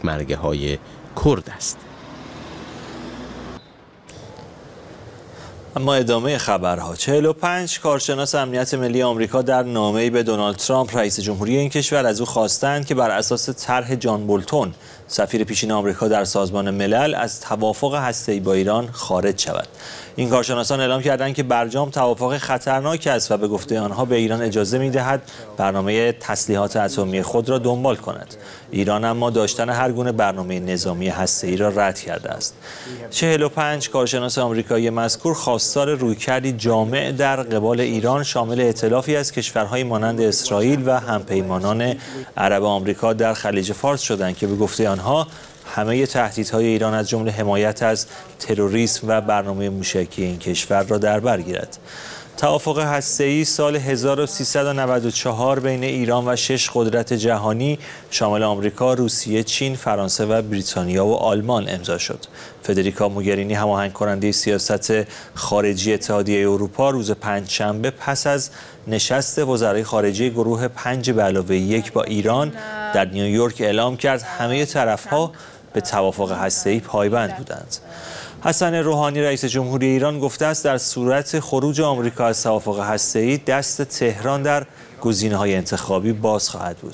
پیشمرگه‌های کرد است.
اما ادامه خبرها. 45 کارشناس امنیت ملی آمریکا در نامه‌ای به دونالد ترامپ رئیس جمهوری این کشور از او خواستند که بر اساس طرح جان بولتون سفیر پیشین آمریکا در سازمان ملل از توافق هسته‌ای با ایران خارج شود. این کارشناسان اعلام کردند که برجام توافق خطرناک است و به گفته آنها به ایران اجازه می‌دهد برنامه تسلیحات اتمی خود را دنبال کند. ایران اما داشتن هر گونه برنامه نظامی هسته‌ای را رد کرده است. 45 کارشناس آمریکایی مذکور خواستار رویکردی جامع در قبال ایران شامل ائتلافی از کشورهای مانند اسرائیل و همپیمانان عرب آمریکا در خلیج فارس شدند که به گفته آنها همه تهدیدهای ایران از جمله حمایت از تروریسم و برنامه موشکی این کشور را در بر گیرد. توافق هسته‌ای سال 1394 بین ایران و 6 قدرت جهانی شامل آمریکا، روسیه، چین، فرانسه و بریتانیا و آلمان امضا شد. فدریکا موگرینی هماهنگ کننده سیاست خارجی اتحادیه اروپا روز پنجشنبه پس از نشست وزرای خارجه گروه 5+1 با ایران در نیویورک اعلام کرد همه طرف‌ها به توافق هسته‌ای پایبند بودند. حسن روحانی رئیس جمهوری ایران گفته است در صورت خروج آمریکا از توافق هسته‌ای دست تهران در گزینه‌های انتخابی باز خواهد بود.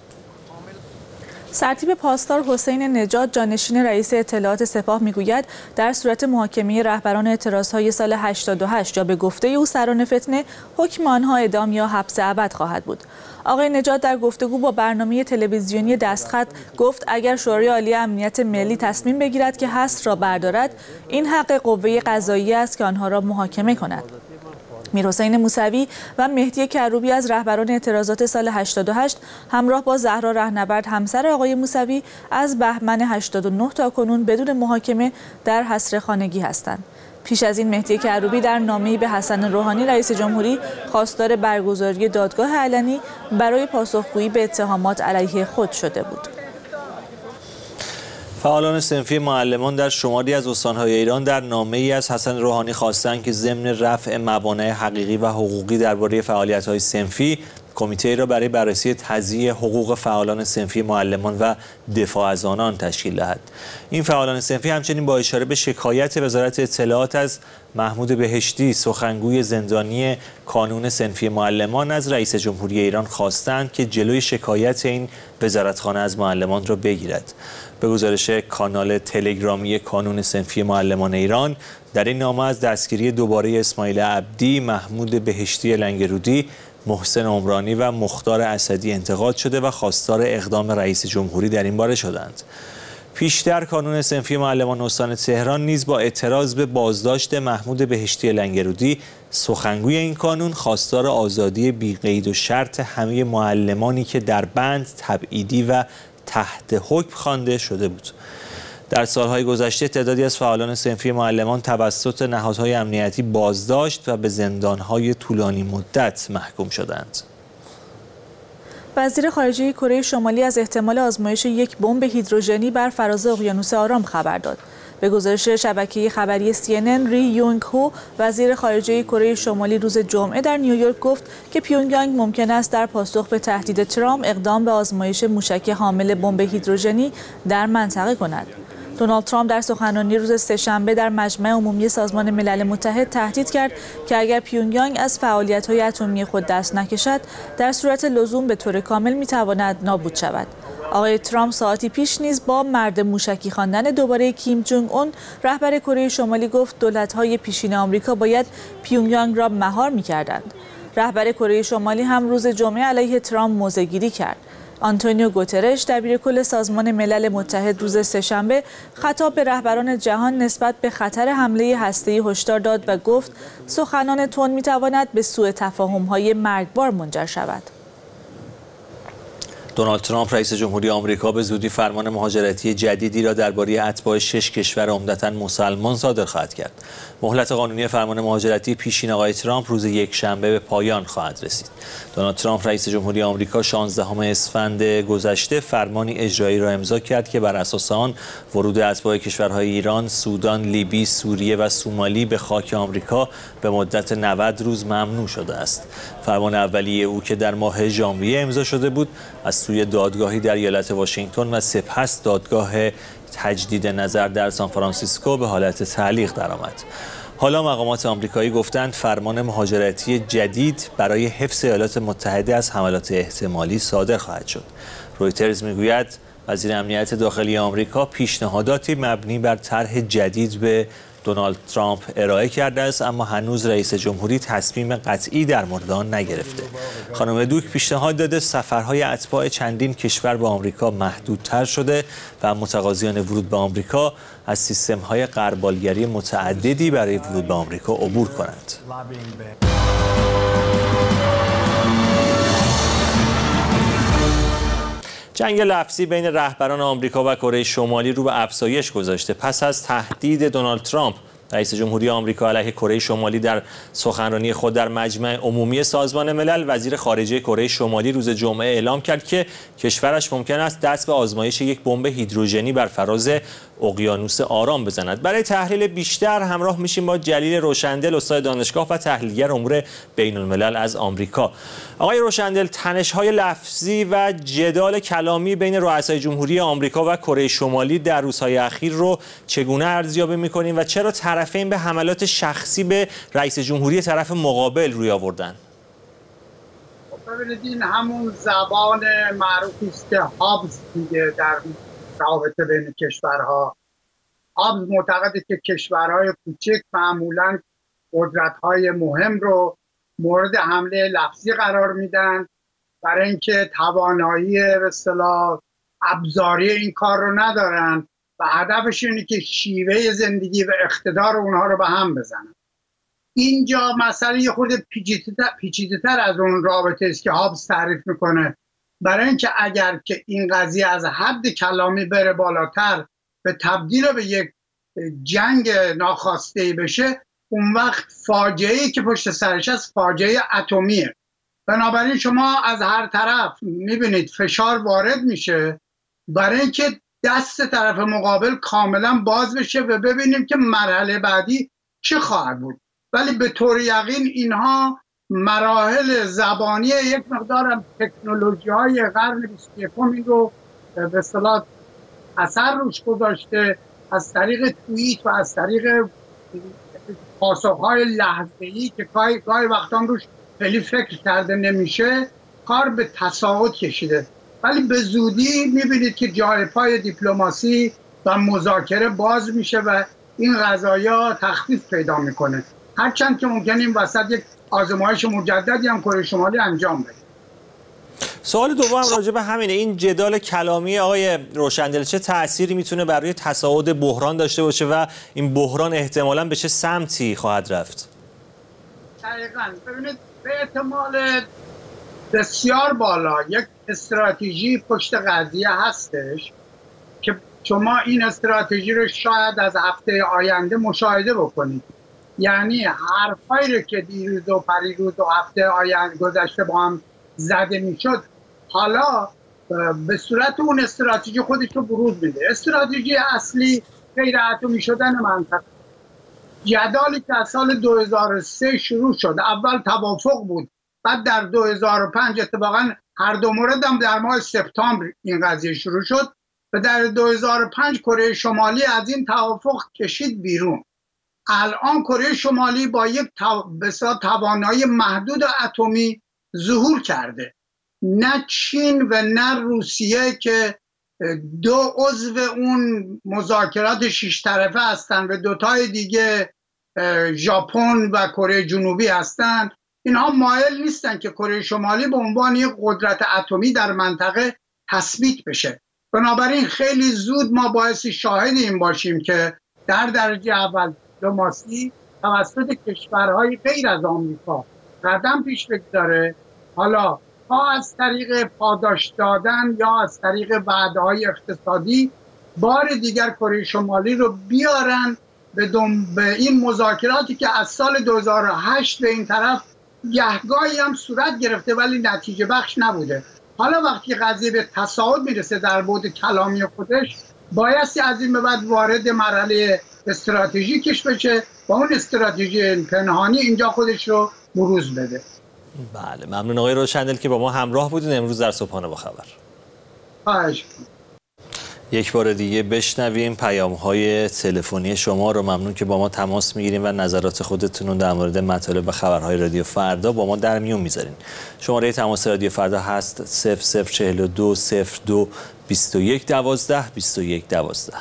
سرتیپ پاسدار حسین نژاد جانشین رئیس اطلاعات سپاه میگوید در صورت محاکمه رهبران اعتراضهای سال 88 یا به گفته او سران فتنه حکم آنها اعدام یا حبس ابد خواهد بود. آقای نژاد در گفتگو با برنامه تلویزیونی دستخط گفت اگر شورای عالی امنیت ملی تصمیم بگیرد که حصر را بردارد این حق قوه قضاییه است که آنها را محاکمه کند. میرحسین موسوی و مهدی کروبی از رهبران اعتراضات سال 88 همراه با زهرا رهنورد همسر آقای موسوی از بهمن 89 تا کنون بدون محاکمه در حصر خانگی هستند. پیش از این مهدی کروبی در نامه‌ای به حسن روحانی رئیس جمهوری خواستار برگزاری دادگاه علنی برای پاسخگویی به اتهامات علیه خود شده بود.
فعالان صنفی معلمان در شماری از استان‌های ایران در نامه‌ای از حسن روحانی خواستند که ضمن رفع موانع حقیقی و حقوقی درباره فعالیت‌های صنفی کمیته را برای بررسی تضییع حقوق فعالان صنفی معلمان و دفاع از آنان تشکیل دهد. این فعالان صنفی همچنین با اشاره به شکایت وزارت اطلاعات از محمود بهشتی سخنگوی زندانی کانون صنفی معلمان از رئیس جمهوری ایران خواستند که جلوی شکایت این وزارتخانه از معلمان را بگیرد. به گزارش کانال تلگرامی کانون صنفی معلمان ایران در این نامه از دستگیری دوباره اسماعیل عبدی، محمود بهشتی لنگرودی، محسن عمرانی و مختار اسدی انتقاد شده و خواستار اقدام رئیس جمهوری در این باره شدند. پیشتر کانون صنفی معلمان استان تهران نیز با اعتراض به بازداشت محمود بهشتی لنگرودی سخنگوی این کانون خواستار آزادی بی قید و شرط همه معلمانی که در بند تبعیدی و تحت حکم خوانده شده بود. در سالهای گذشته تعدادی از فعالان صنفی معلمان توسط نهادهای امنیتی بازداشت و به زندانهای طولانی مدت محکوم شدند.
وزیر خارجه کره شمالی از احتمال آزمایش یک بمب هیدروژنی بر فراز اقیانوس آرام خبر داد. به گزارش شبکه خبری CNN، ری یونگ هو وزیر خارجه کره شمالی روز جمعه در نیویورک گفت که پیونگیانگ ممکن است در پاسخ به تهدید ترامپ اقدام به آزمایش موشک حامل بمب هیدروژنی در منطقه کند. دونالد ترامپ در سخنرانی روز سه‌شنبه در مجمع عمومی سازمان ملل متحد تهدید کرد که اگر پیونگیانگ از فعالیت‌های اتمی خود دست نکشد، در صورت لزوم به طور کامل می‌تواند نابود شود. آقای ترامپ ساعتی پیش نیز با مرد موشکی خواندن دوباره کیم جونگ اون رهبر کره شمالی گفت دولت‌های پیشین آمریکا باید پیونگیانگ را مهار می‌کردند. رهبر کره شمالی هم روز جمعه علیه ترامپ موضع‌گیری کرد. آنتونیو گوترش دبیر کل سازمان ملل متحد روز سه‌شنبه خطاب به رهبران جهان نسبت به خطر حمله هسته‌ای هشدار داد و گفت سخنان تند می‌تواند به سوء تفاهم‌های مرگبار منجر شود.
دونالد ترامپ رئیس جمهوری آمریکا به زودی فرمان مهاجرتی جدیدی را درباره اتباع 6 کشور عمدتاً مسلمان صادر خواهد کرد. مهلت قانونی فرمان مهاجرتی پیشین آقای ترامپ روز یکشنبه به پایان خواهد رسید. دونالد ترامپ رئیس جمهوری آمریکا 16 اسفند گذشته فرمانی اجرایی را امضا کرد که بر اساس آن ورود اتباع کشورهای ایران، سودان، لیبی، سوریه و سومالی به خاک آمریکا به مدت 90 روز ممنوع شده است. فرمان اولیه او که در ماه ژانویه امضا شده بود، از سوی دادگاهی در ایالت واشنگتن و سپس دادگاه تجدید نظر در سان فرانسیسکو به حالت تعلیق درآمد. حالا مقامات آمریکایی گفتند فرمان مهاجرتی جدید برای حفظ ایالات متحده از حملات احتمالی صادر خواهد شد. رویترز میگوید وزیر امنیت داخلی آمریکا پیشنهاداتی مبنی بر طرح جدید به دونالد ترامپ ارائه کرده است، اما هنوز رئیس جمهوری تصمیم قطعی در مورد آن نگرفته. خانم دوک پیشنهاد داده سفرهای اتباع چندین کشور به آمریکا محدودتر شده و متقاضیان ورود به آمریکا از سیستم‌های غربالگری متعددی برای ورود به آمریکا عبور کنند. جنگ لفظی بین رهبران آمریکا و کره شمالی رو به افزایش گذاشته پس از تهدید دونالد ترامپ. رئیس جمهوری آمریکا علیه کره شمالی در سخنرانی خود در مجمع عمومی سازمان ملل، وزیر خارجه کره شمالی روز جمعه اعلام کرد که کشورش ممکن است دست به آزمایش یک بمب هیدروژنی بر فراز اقیانوس آرام بزند. برای تحلیل بیشتر همراه میشیم با جلیل روشندل، استاد دانشگاه و تحلیلگر امور بین الملل از آمریکا. آقای روشندل، تنش‌های لفظی و جدال کلامی بین رؤسای جمهوری آمریکا و کره شمالی در روزهای اخیر رو چگونه ارزیابی می‌کنیم و چرا طرفین به حملات شخصی به رئیس جمهوری طرف مقابل روی آوردن؟
ببینید این همون زبان معروفی است که هابز میگه در روابط بین کشورها. هابز معتقده که کشورهای کوچک معمولاً قدرت‌های مهم رو مورد حمله لفظی قرار میدن برای اینکه توانایی به اصطلاح ابزاری این کار رو ندارن و هدفش اینه که شیوه زندگی و اقتدار اونها رو به هم بزنن. اینجا مسئله یه خورده پیچیده‌تر از اون رابطه است که هابز تعریف میکنه، برای اینکه اگر که این قضیه از حد کلامی بره بالاتر به تبدیل به یک جنگ ناخواسته بشه، اون وقت فاجعه‌ای که پشت سرش هست فاجعه اتمیه. بنابراین شما از هر طرف میبینید فشار وارد میشه برای اینکه دست طرف مقابل کاملا باز بشه و ببینیم که مرحله بعدی چه خواهد بود. ولی به طور یقین اینها مراحل زبانی یک مقدار تکنولوژی‌های قرن 21 این رو به اصطلاح اثر روش گذاشته، از طریق توییت و از طریق پاسخ‌های لحظه‌ای که گاهی وقتا روش خیلی فکر کرده نمیشه، کار به تصاعد کشیده. ولی به زودی میبینید که جای پای دیپلماسی و مذاکره باز میشه و این قضایا تخفیف پیدا میکنه، هرچند که ممکنه این وسط یک آزمایش مجددی هم کره شمالی انجام بده.
سوال دوم راجع به همینه، این جدال کلامی آقای روشندل چه تأثیری میتونه برای تصاعد بحران داشته باشه و این بحران احتمالاً به چه سمتی خواهد رفت؟
دقیقاً ببینید به احتمال بسیار بالا یک استراتژی پشت قضیه هستش که شما این استراتژی رو شاید از هفته آینده مشاهده بکنید. یعنی حرفایی رو که دیروز و پریروز و هفته آینده گذشته با هم زده میشد حالا به صورت اون استراتژی خودش رو بروز میده. استراتژی اصلی غیر اتمی شدن منطقه، جدالی که از سال 2003 شروع شد، اول توافق بود، بعد در 2005 اتفاقا هر دو مورد هم در ماه سپتامبر این قضیه شروع شد و در 2005 کره شمالی از این توافق کشید بیرون. الان کره شمالی با یک توانایی محدود اتمی ظهور کرده. نه چین و نه روسیه که دو عضو اون مذاکرات 6 طرفه هستند و دوتای دیگه ژاپن و کره جنوبی هستند، اینها مایل نیستن که کره شمالی به عنوان یک قدرت اتمی در منطقه تثبیت بشه. بنابراین خیلی زود ما باعث شاهد این باشیم که در درجه اول دیپلماسی توسط کشورهای غیر از آمریکا قدم پیش بگذاره، حالا ها از طریق پاداش دادن یا از طریق وعده‌های اقتصادی بار دیگر کره شمالی رو بیارن به این مذاکراتی که از سال 2008 به این طرف گهگاهی هم صورت گرفته ولی نتیجه بخش نبوده. حالا وقتی قضیه به تصاعد میرسه در بعد کلامی خودش، بایستی از این به بعد وارد مرحله استراتژیکش بشه و اون استراتژی پنهانی اینجا خودش رو بروز بده.
بله، ممنون آقای روشندل که با ما همراه بودین امروز در صبحانه با خبر.
خواهش.
یک بار دیگه بشنویم پیام‌های تلفنی شما رو. ممنون که با ما تماس میگیریم و نظرات خودتون رو در مورد مطالب و خبرهای رادیو فردا با ما در میون میذارین. شماره تماس رادیو فردا هست 0042 02 21 12 21 12.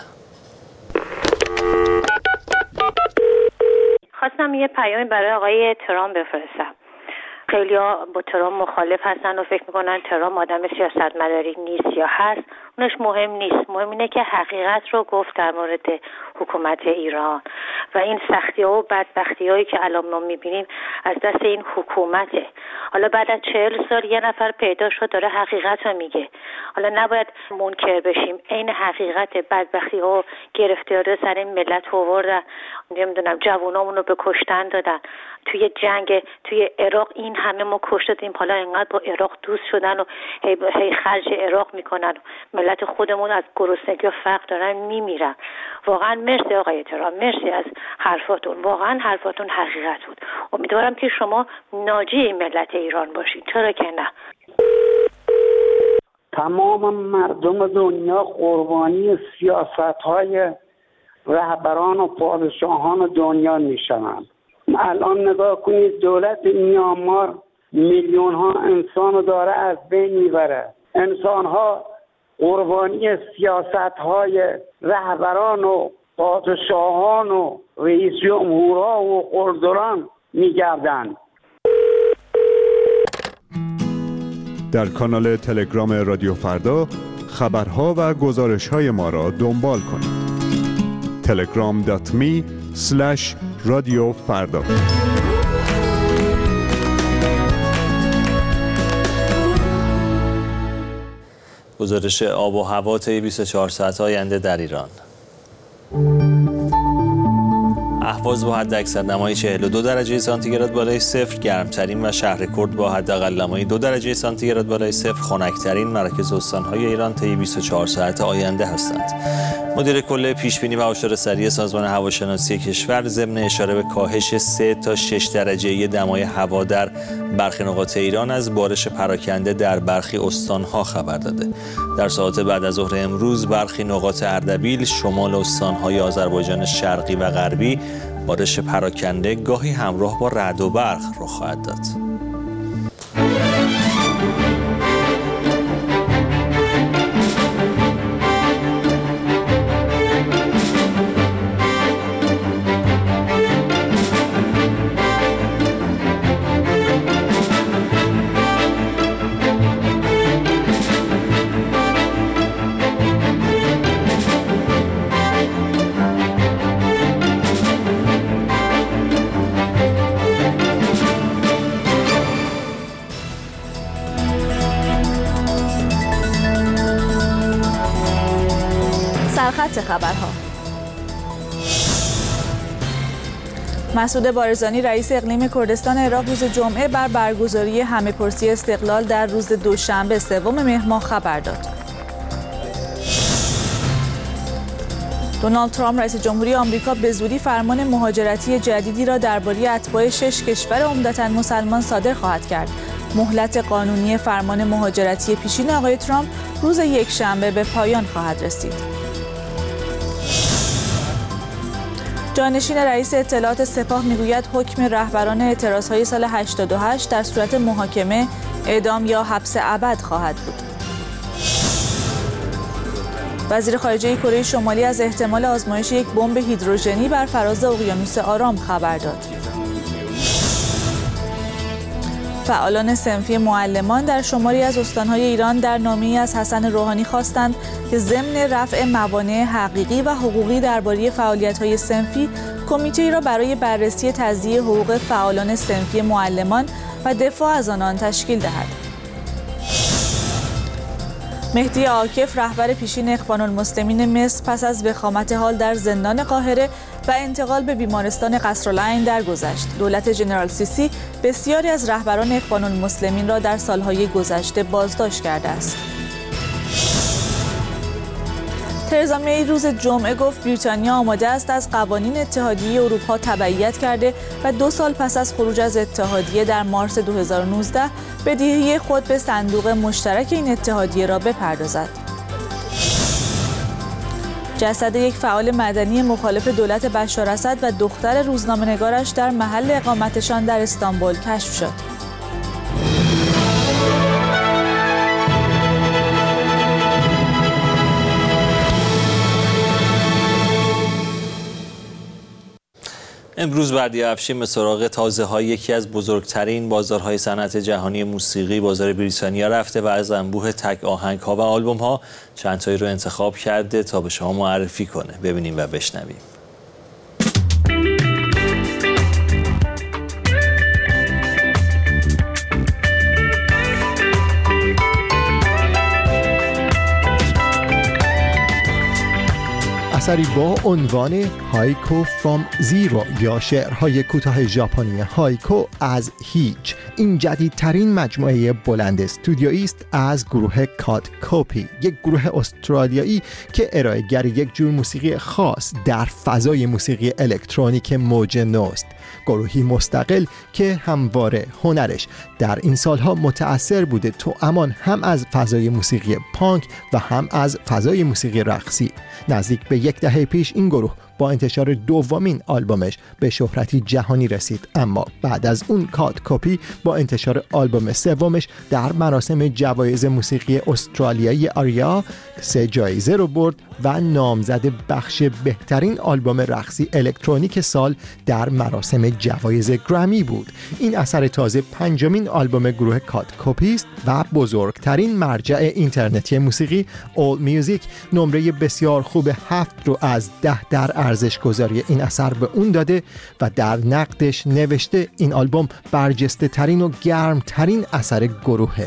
خواستم یه پیامی برای آقای ترامپ بفرستم. خیلی‌ها با ترامپ مخالف هستن و فکر میکنن ترامپ آدم سیاستمداری نیست یا هست. اونش مهم نیست. مهم اینه که حقیقت رو گفت در مورد حکومت ایران و این سختی‌ها و بدبختی‌هایی که الان ما می‌بینیم از دست این حکومته. حالا بعد از 40 سال یه نفر پیدا شد داره حقیقت رو میگه. حالا نباید منکر بشیم. این حقیقت بدبختی‌ها و گرفتاری سر این ملت آوردن. نمیدونم جوانامون رو به کشتن دادن. توی جنگ توی عراق این همه ما کشته دادیم، حالا انقدر با عراق دوست شدن و هی خرج عراق میکنن. ملت خودمون از گرسنگی و فقر دارن میمیرن. واقعا مرسی آقای ترامپ، مرسی از حرفاتون. واقعا حرفاتون حقیقت بود. امیدوارم که شما ناجی ملت ایران باشین. چرا که نه؟
تمام مردم دنیا قربانی سیاست‌های رهبران و پادشاهان دنیا میشوند. الان نگاه کنید دولت میانمار میلیون ها انسان رو داره از بین میبره. انسان ها قربانی سیاست های رهبران و پادشاهان و رئیس جمهورها و قلدران میگردن.
در کانال تلگرام رادیو فردا خبرها و گزارش‌های ما را دنبال کنید. telegram.me/رادیو فردا.
گزارش آب و هوا طی 24 ساعت آینده در ایران. اهواز با حداکثر نمای 42 درجه سانتیگراد بالای صفر، گرمترین و شهر کرد با حداقل نمای 2 درجه سانتیگراد بالای صفر، خنک‌ترین مراکز استان‌های ایران طی 24 ساعت آینده هستند. مدیر کل پیشبینی و هشدارسری سازمان هواشناسی کشور ضمن اشاره به کاهش 3 تا 6 درجه دمای هوا در برخی نقاط ایران از بارش پراکنده در برخی استان‌ها خبر داده. در ساعات بعد از ظهر امروز برخی نقاط اردبیل، شمال استان‌های آذربایجان شرقی و غربی بارش پراکنده گاهی همراه با رعد و برق رخ خواهد داد.
سرخط خبرها. مسعود بارزانی رئیس اقلیم کردستان عراق روز جمعه بر برگزاری همه‌پرسی استقلال در روز دوشنبه 3 مهر ماه خبر داد. دونالد ترامپ رئیس جمهوری آمریکا به زودی فرمان مهاجرتی جدیدی را درباره اتباع 6 کشور عمدتاً مسلمان صادر خواهد کرد. مهلت قانونی فرمان مهاجرتی پیشین آقای ترامپ روز یکشنبه به پایان خواهد رسید. جانشین رئیس اطلاعات سپاه میگوید حکم رهبران اعتراضهای سال 88 در صورت محاکمه، اعدام یا حبس ابد خواهد بود. وزیر خارجه کره شمالی از احتمال آزمایش یک بمب هیدروژنی بر فراز اقیانوس آرام خبر داد. فعالان صنفی معلمان در شماری از استان‌های ایران در نامه‌ای از حسن روحانی خواستند که ضمن رفع موانع حقیقی و حقوقی درباره فعالیت‌های صنفی، کمیته‌ای را برای بررسی تضییع حقوق فعالان صنفی معلمان و دفاع از آنان تشکیل دهد. مهدی عاکف رهبر پیشین اخوان‌المسلمین مصر پس از وخامت حال در زندان قاهره و انتقال به بیمارستان قصرالعین درگذشت. دولت ژنرال سیسی بسیاری از رهبران اخوان‌المسلمین را در سالهای گذشته بازداشت کرده است. ترزا می روز جمعه گفت بریتانیا آماده است از قوانین اتحادیه اروپا تبعیت کرده و 2 سال پس از خروج از اتحادیه در مارس 2019 بدهی خود به صندوق مشترک این اتحادیه را بپردازد. جسد یک فعال مدنی مخالف دولت بشار اسد و دختر روزنامه‌نگارش در محل اقامتشان در استانبول کشف شد.
امروز بردیا افشین به سراغ تازه‌های یکی از بزرگترین بازارهای صنعت جهانی موسیقی، بازار بریتانیا رفته و از انبوه تک آهنگ‌ها و آلبوم‌ها چند تایی رو انتخاب کرده تا به شما معرفی کنه. ببینیم و بشنویم.
اثری با عنوان هایکو فرام زیرو یا شعرهای کوتاه ژاپنی هایکو از هیچ. این جدیدترین مجموعه بلند استودیویی است از گروه کات کپی، یک گروه استرالیایی که ارائه‌گر یک جور موسیقی خاص در فضای موسیقی الکترونیک موج نوست. گروهی مستقل که همواره هنرش در این سالها متأثر بوده توامان هم از فضای موسیقی پانک و هم از فضای موسیقی رقصی. نزدیک به یک دهه پیش این گروه با انتشار دومین آلبومش به شهرتی جهانی رسید، اما بعد از اون کات کپی با انتشار آلبوم سومش در مراسم جوایز موسیقی استرالیایی آریا 3 جایزه رو برد و نامزد بخش بهترین آلبوم رقصی الکترونیک سال در مراسم جوایز گرمی بود. این اثر تازه 5مین آلبوم گروه کات کپی است و بزرگترین مرجع اینترنتی موسیقی All Music نمره بسیار خوب 7 رو از 10 در ارزش گذاری این اثر به اون داده و در نقدش نوشته این آلبوم برجسته ترین و گرم ترین اثر گروهه.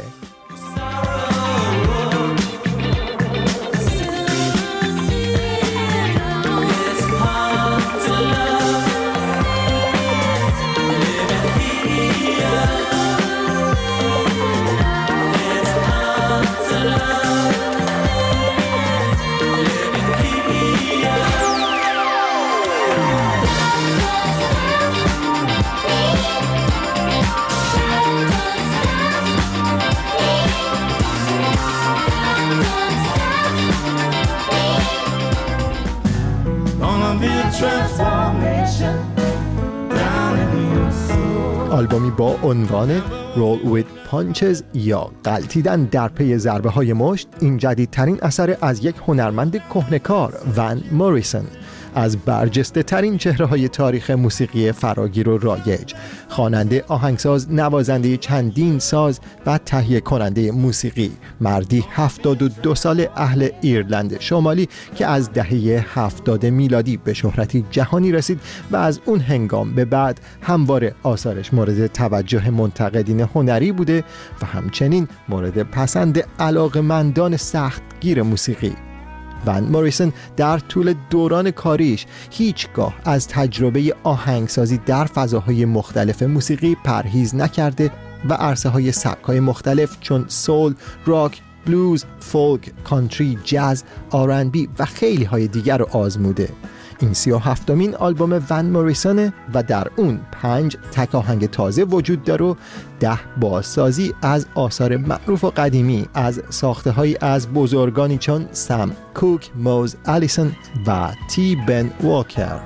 آلبومی با عنوان Roll with Punches یا غلتیدن در پی ضربه های مشت، این جدیدترین اثر از یک هنرمند کهنه‌کار ون موریسون، از برجسته ترین چهره های تاریخ موسیقی فراگیر و رایج، خواننده، آهنگساز، نوازنده چندین ساز و تهیه کننده موسیقی، مردی 72 ساله اهل ایرلند شمالی که از دهه 70 میلادی به شهرتی جهانی رسید و از اون هنگام به بعد همواره آثارش مورد توجه منتقدین هنری بوده و همچنین مورد پسند علاقه‌مندان سختگیر موسیقی. ون موریسون در طول دوران کاریش هیچگاه از تجربه آهنگسازی در فضاهای مختلف موسیقی پرهیز نکرده و عرصه‌های سبک‌های مختلف چون سول، راک، بلوز، فولک، کانتری، جاز، آر&بی و خیلی های دیگر رو آزموده. این 37مین آلبوم ون موریسونه و در اون 5 تک آهنگ تازه وجود داره و 10 بازسازی از آثار معروف و قدیمی از ساخته‌هایی از بزرگانی چون سم کوک، موز الیسون و تی بن واکر.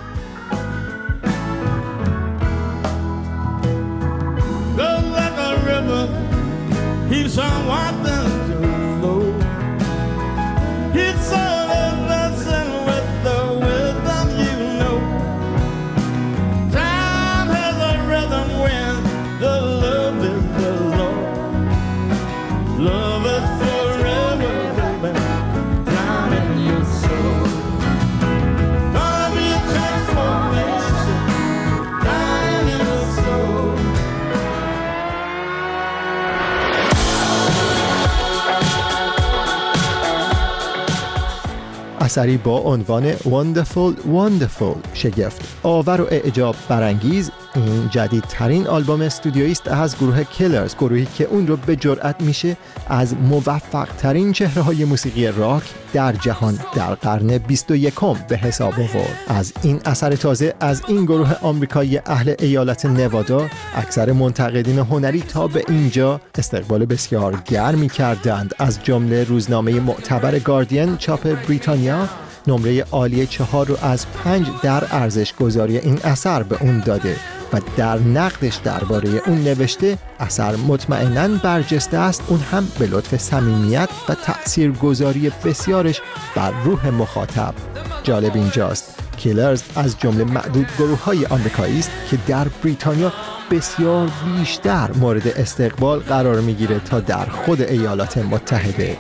اثری با عنوان Wonderful Wonderful، شگفت آور و اعجاب برانگیز. این جدیدترین آلبوم استودیویی است از گروه کیلرز، گروهی که اون رو به جرئت میشه از موفق ترین چهره های موسیقی راک در جهان در قرن 21 به حساب آورد. از این اثر تازه از این گروه آمریکایی اهل ایالت نوادا اکثر منتقدین هنری تا به اینجا استقبال بسیار گرمی کردند، از جمله روزنامه معتبر گاردین چاپ بریتانیا، نمره عالی 4 رو از 5 در ارزش گذاری این اثر به اون داده و در نقدش درباره اون نوشته اثر مطمئناً برجسته است، اون هم به لطف صمیمیت و تأثیرگذاری بسیارش بر روح مخاطب. جالب اینجاست کیلرز از جمله معدود گروه‌های آمریکایی است که در بریتانیا بسیار بیشتر مورد استقبال قرار میگیره تا در خود ایالات متحده.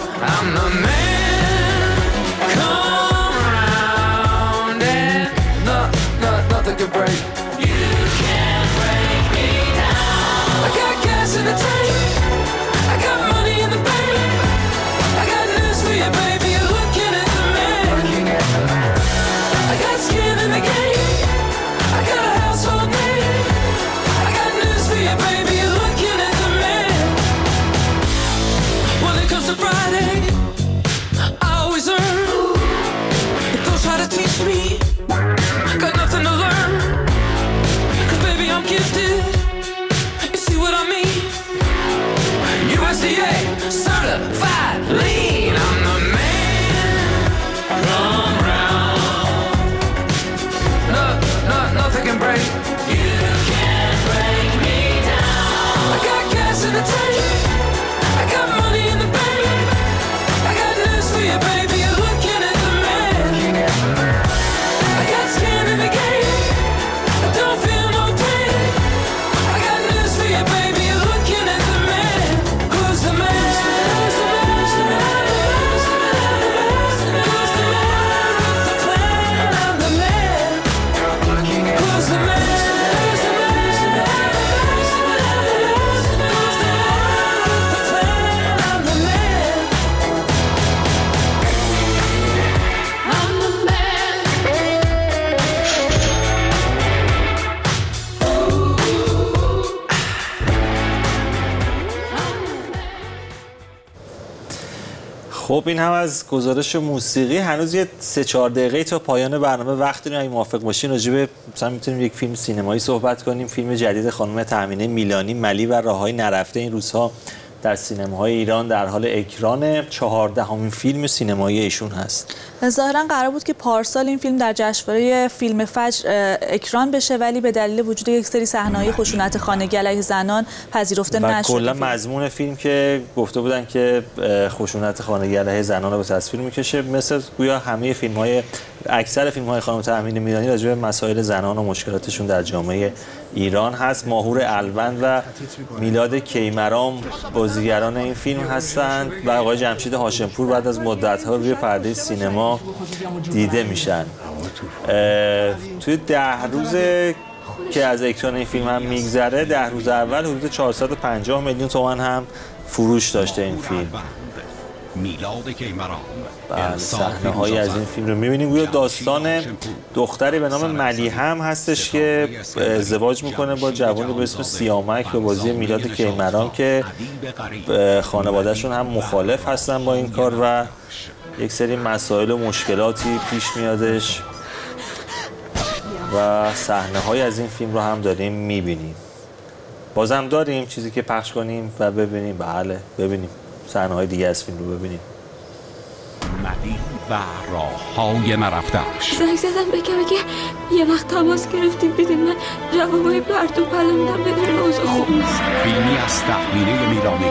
خب این هم از گزارش موسیقی. هنوز یه 3-4 دقیقه تا پایان برنامه وقت داریم. اگه موافق باشین راجع به مثلا میتونیم یک فیلم سینمایی صحبت کنیم. فیلم جدید خانم تهمینه میلانی ملی و راههای نرفته این روزها در سینماهای ایران در حال اکران. 14مین فیلم سینمایی ایشون هست.
ظاهرا قرار بود که پارسال این فیلم در جشنواره فیلم فجر اکران بشه ولی به دلیل وجود یک سری صحنه‌های خشونت خانگی علیه زنان پذیرفته نشد.
و کلا مضمون فیلم که گفته بودن که خشونت خانگی علیه زنان رو به تصویر میکشه، مثل گویا همه فیلم‌های اکثر فیلم‌های خانم تهمینه میلانی راجع به مسائل زنان و مشکلاتشون در جامعه ایران هست. ماهور الوند و میلاد کیمران بازیگران این فیلم هستند و آقای جمشید هاشمپور بعد از مدت‌ها روی پرده سینما دیده میشن. توی 10 روز که از اکران این فیلم هم میگذره، 10 روز اول حدود 450 میلیون تومان هم فروش داشته این فیلم.
میلاد کیمران
صحنه‌هایی از این فیلم رو می‌بینیم. گویا داستان دختری به نام ملیحه هستش که ازدواج میکنه با جوانی به اسم سیامک به بازی میلاد کیمران که خانواده‌شون هم مخالف هستن با این کار و یک سری مسائل و مشکلاتی پیش میادش و صحنه‌های از این فیلم رو هم داریم می‌بینیم. بازم داریم چیزی که پخش کنیم و ببینیم. بله ببینیم صحنه‌های دیگه از فیلم رو ببینیم.
ملی و راههای نرفته‌اش.
زنگ زدم بگم که یه وقت تماس گرفتیم دیدیم من جوابای پرت و پلا میدم بدون اوضاع خوب نیست.
فیلمی از تهمینه میلانی.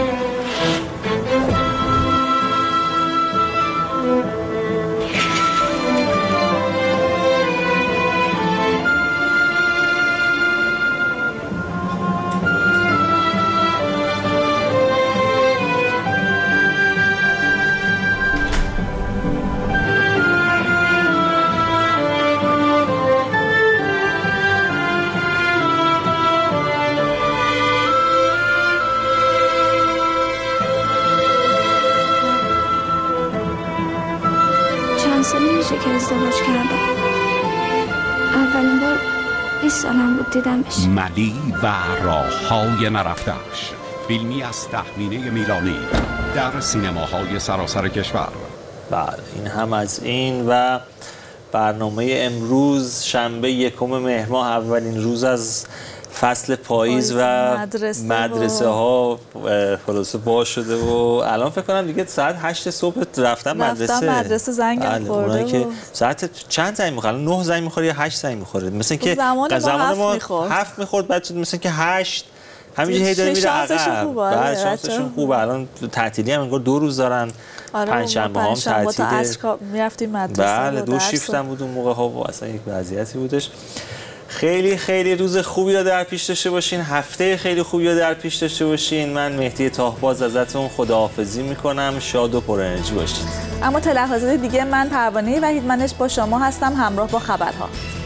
که ازدواج کردم. اولین بار 20 سالم بود دیدمش.
ملی و راههای نرفته‌اش، فیلمی از تهمینه میلانی در سینماهای سراسر کشور.
بله این هم از این و برنامه امروز شنبه 1 مهر ماه اولین روز از فصل پاییز و مدرسه ها خلاصه باز شده و الان فکر کنم دیگه ساعت 8 صبح رفتن
مدرسه زنگ خورده
که ساعت چند زنگ میخوره؟ 9 زنگ میخوره یا 8 زنگ میخوره؟ مثلا که زمان ما 7 میخورد بعد مثلا که 8 همینجوری هی داره میره عقب. بعد شانسشون خوبه. الان تعطیلی هم انگار 2 روز دارن. پنجشنبه هم تعطیله.
میرفتیم مدرسه.
بله 2 شیفت هم بود اون موقع ها و اصلا یک وضعیتی بودش. خیلی خیلی روز خوبی رو در پیش داشته باشین، هفته خیلی خوبی رو در پیش داشته باشین. من مهدی تاهباز ازتون خداحافظی میکنم. شاد و پر انرژی باشید.
اما تا لحظات دیگه من پروانه وحیدمنش با شما هستم همراه با خبرها.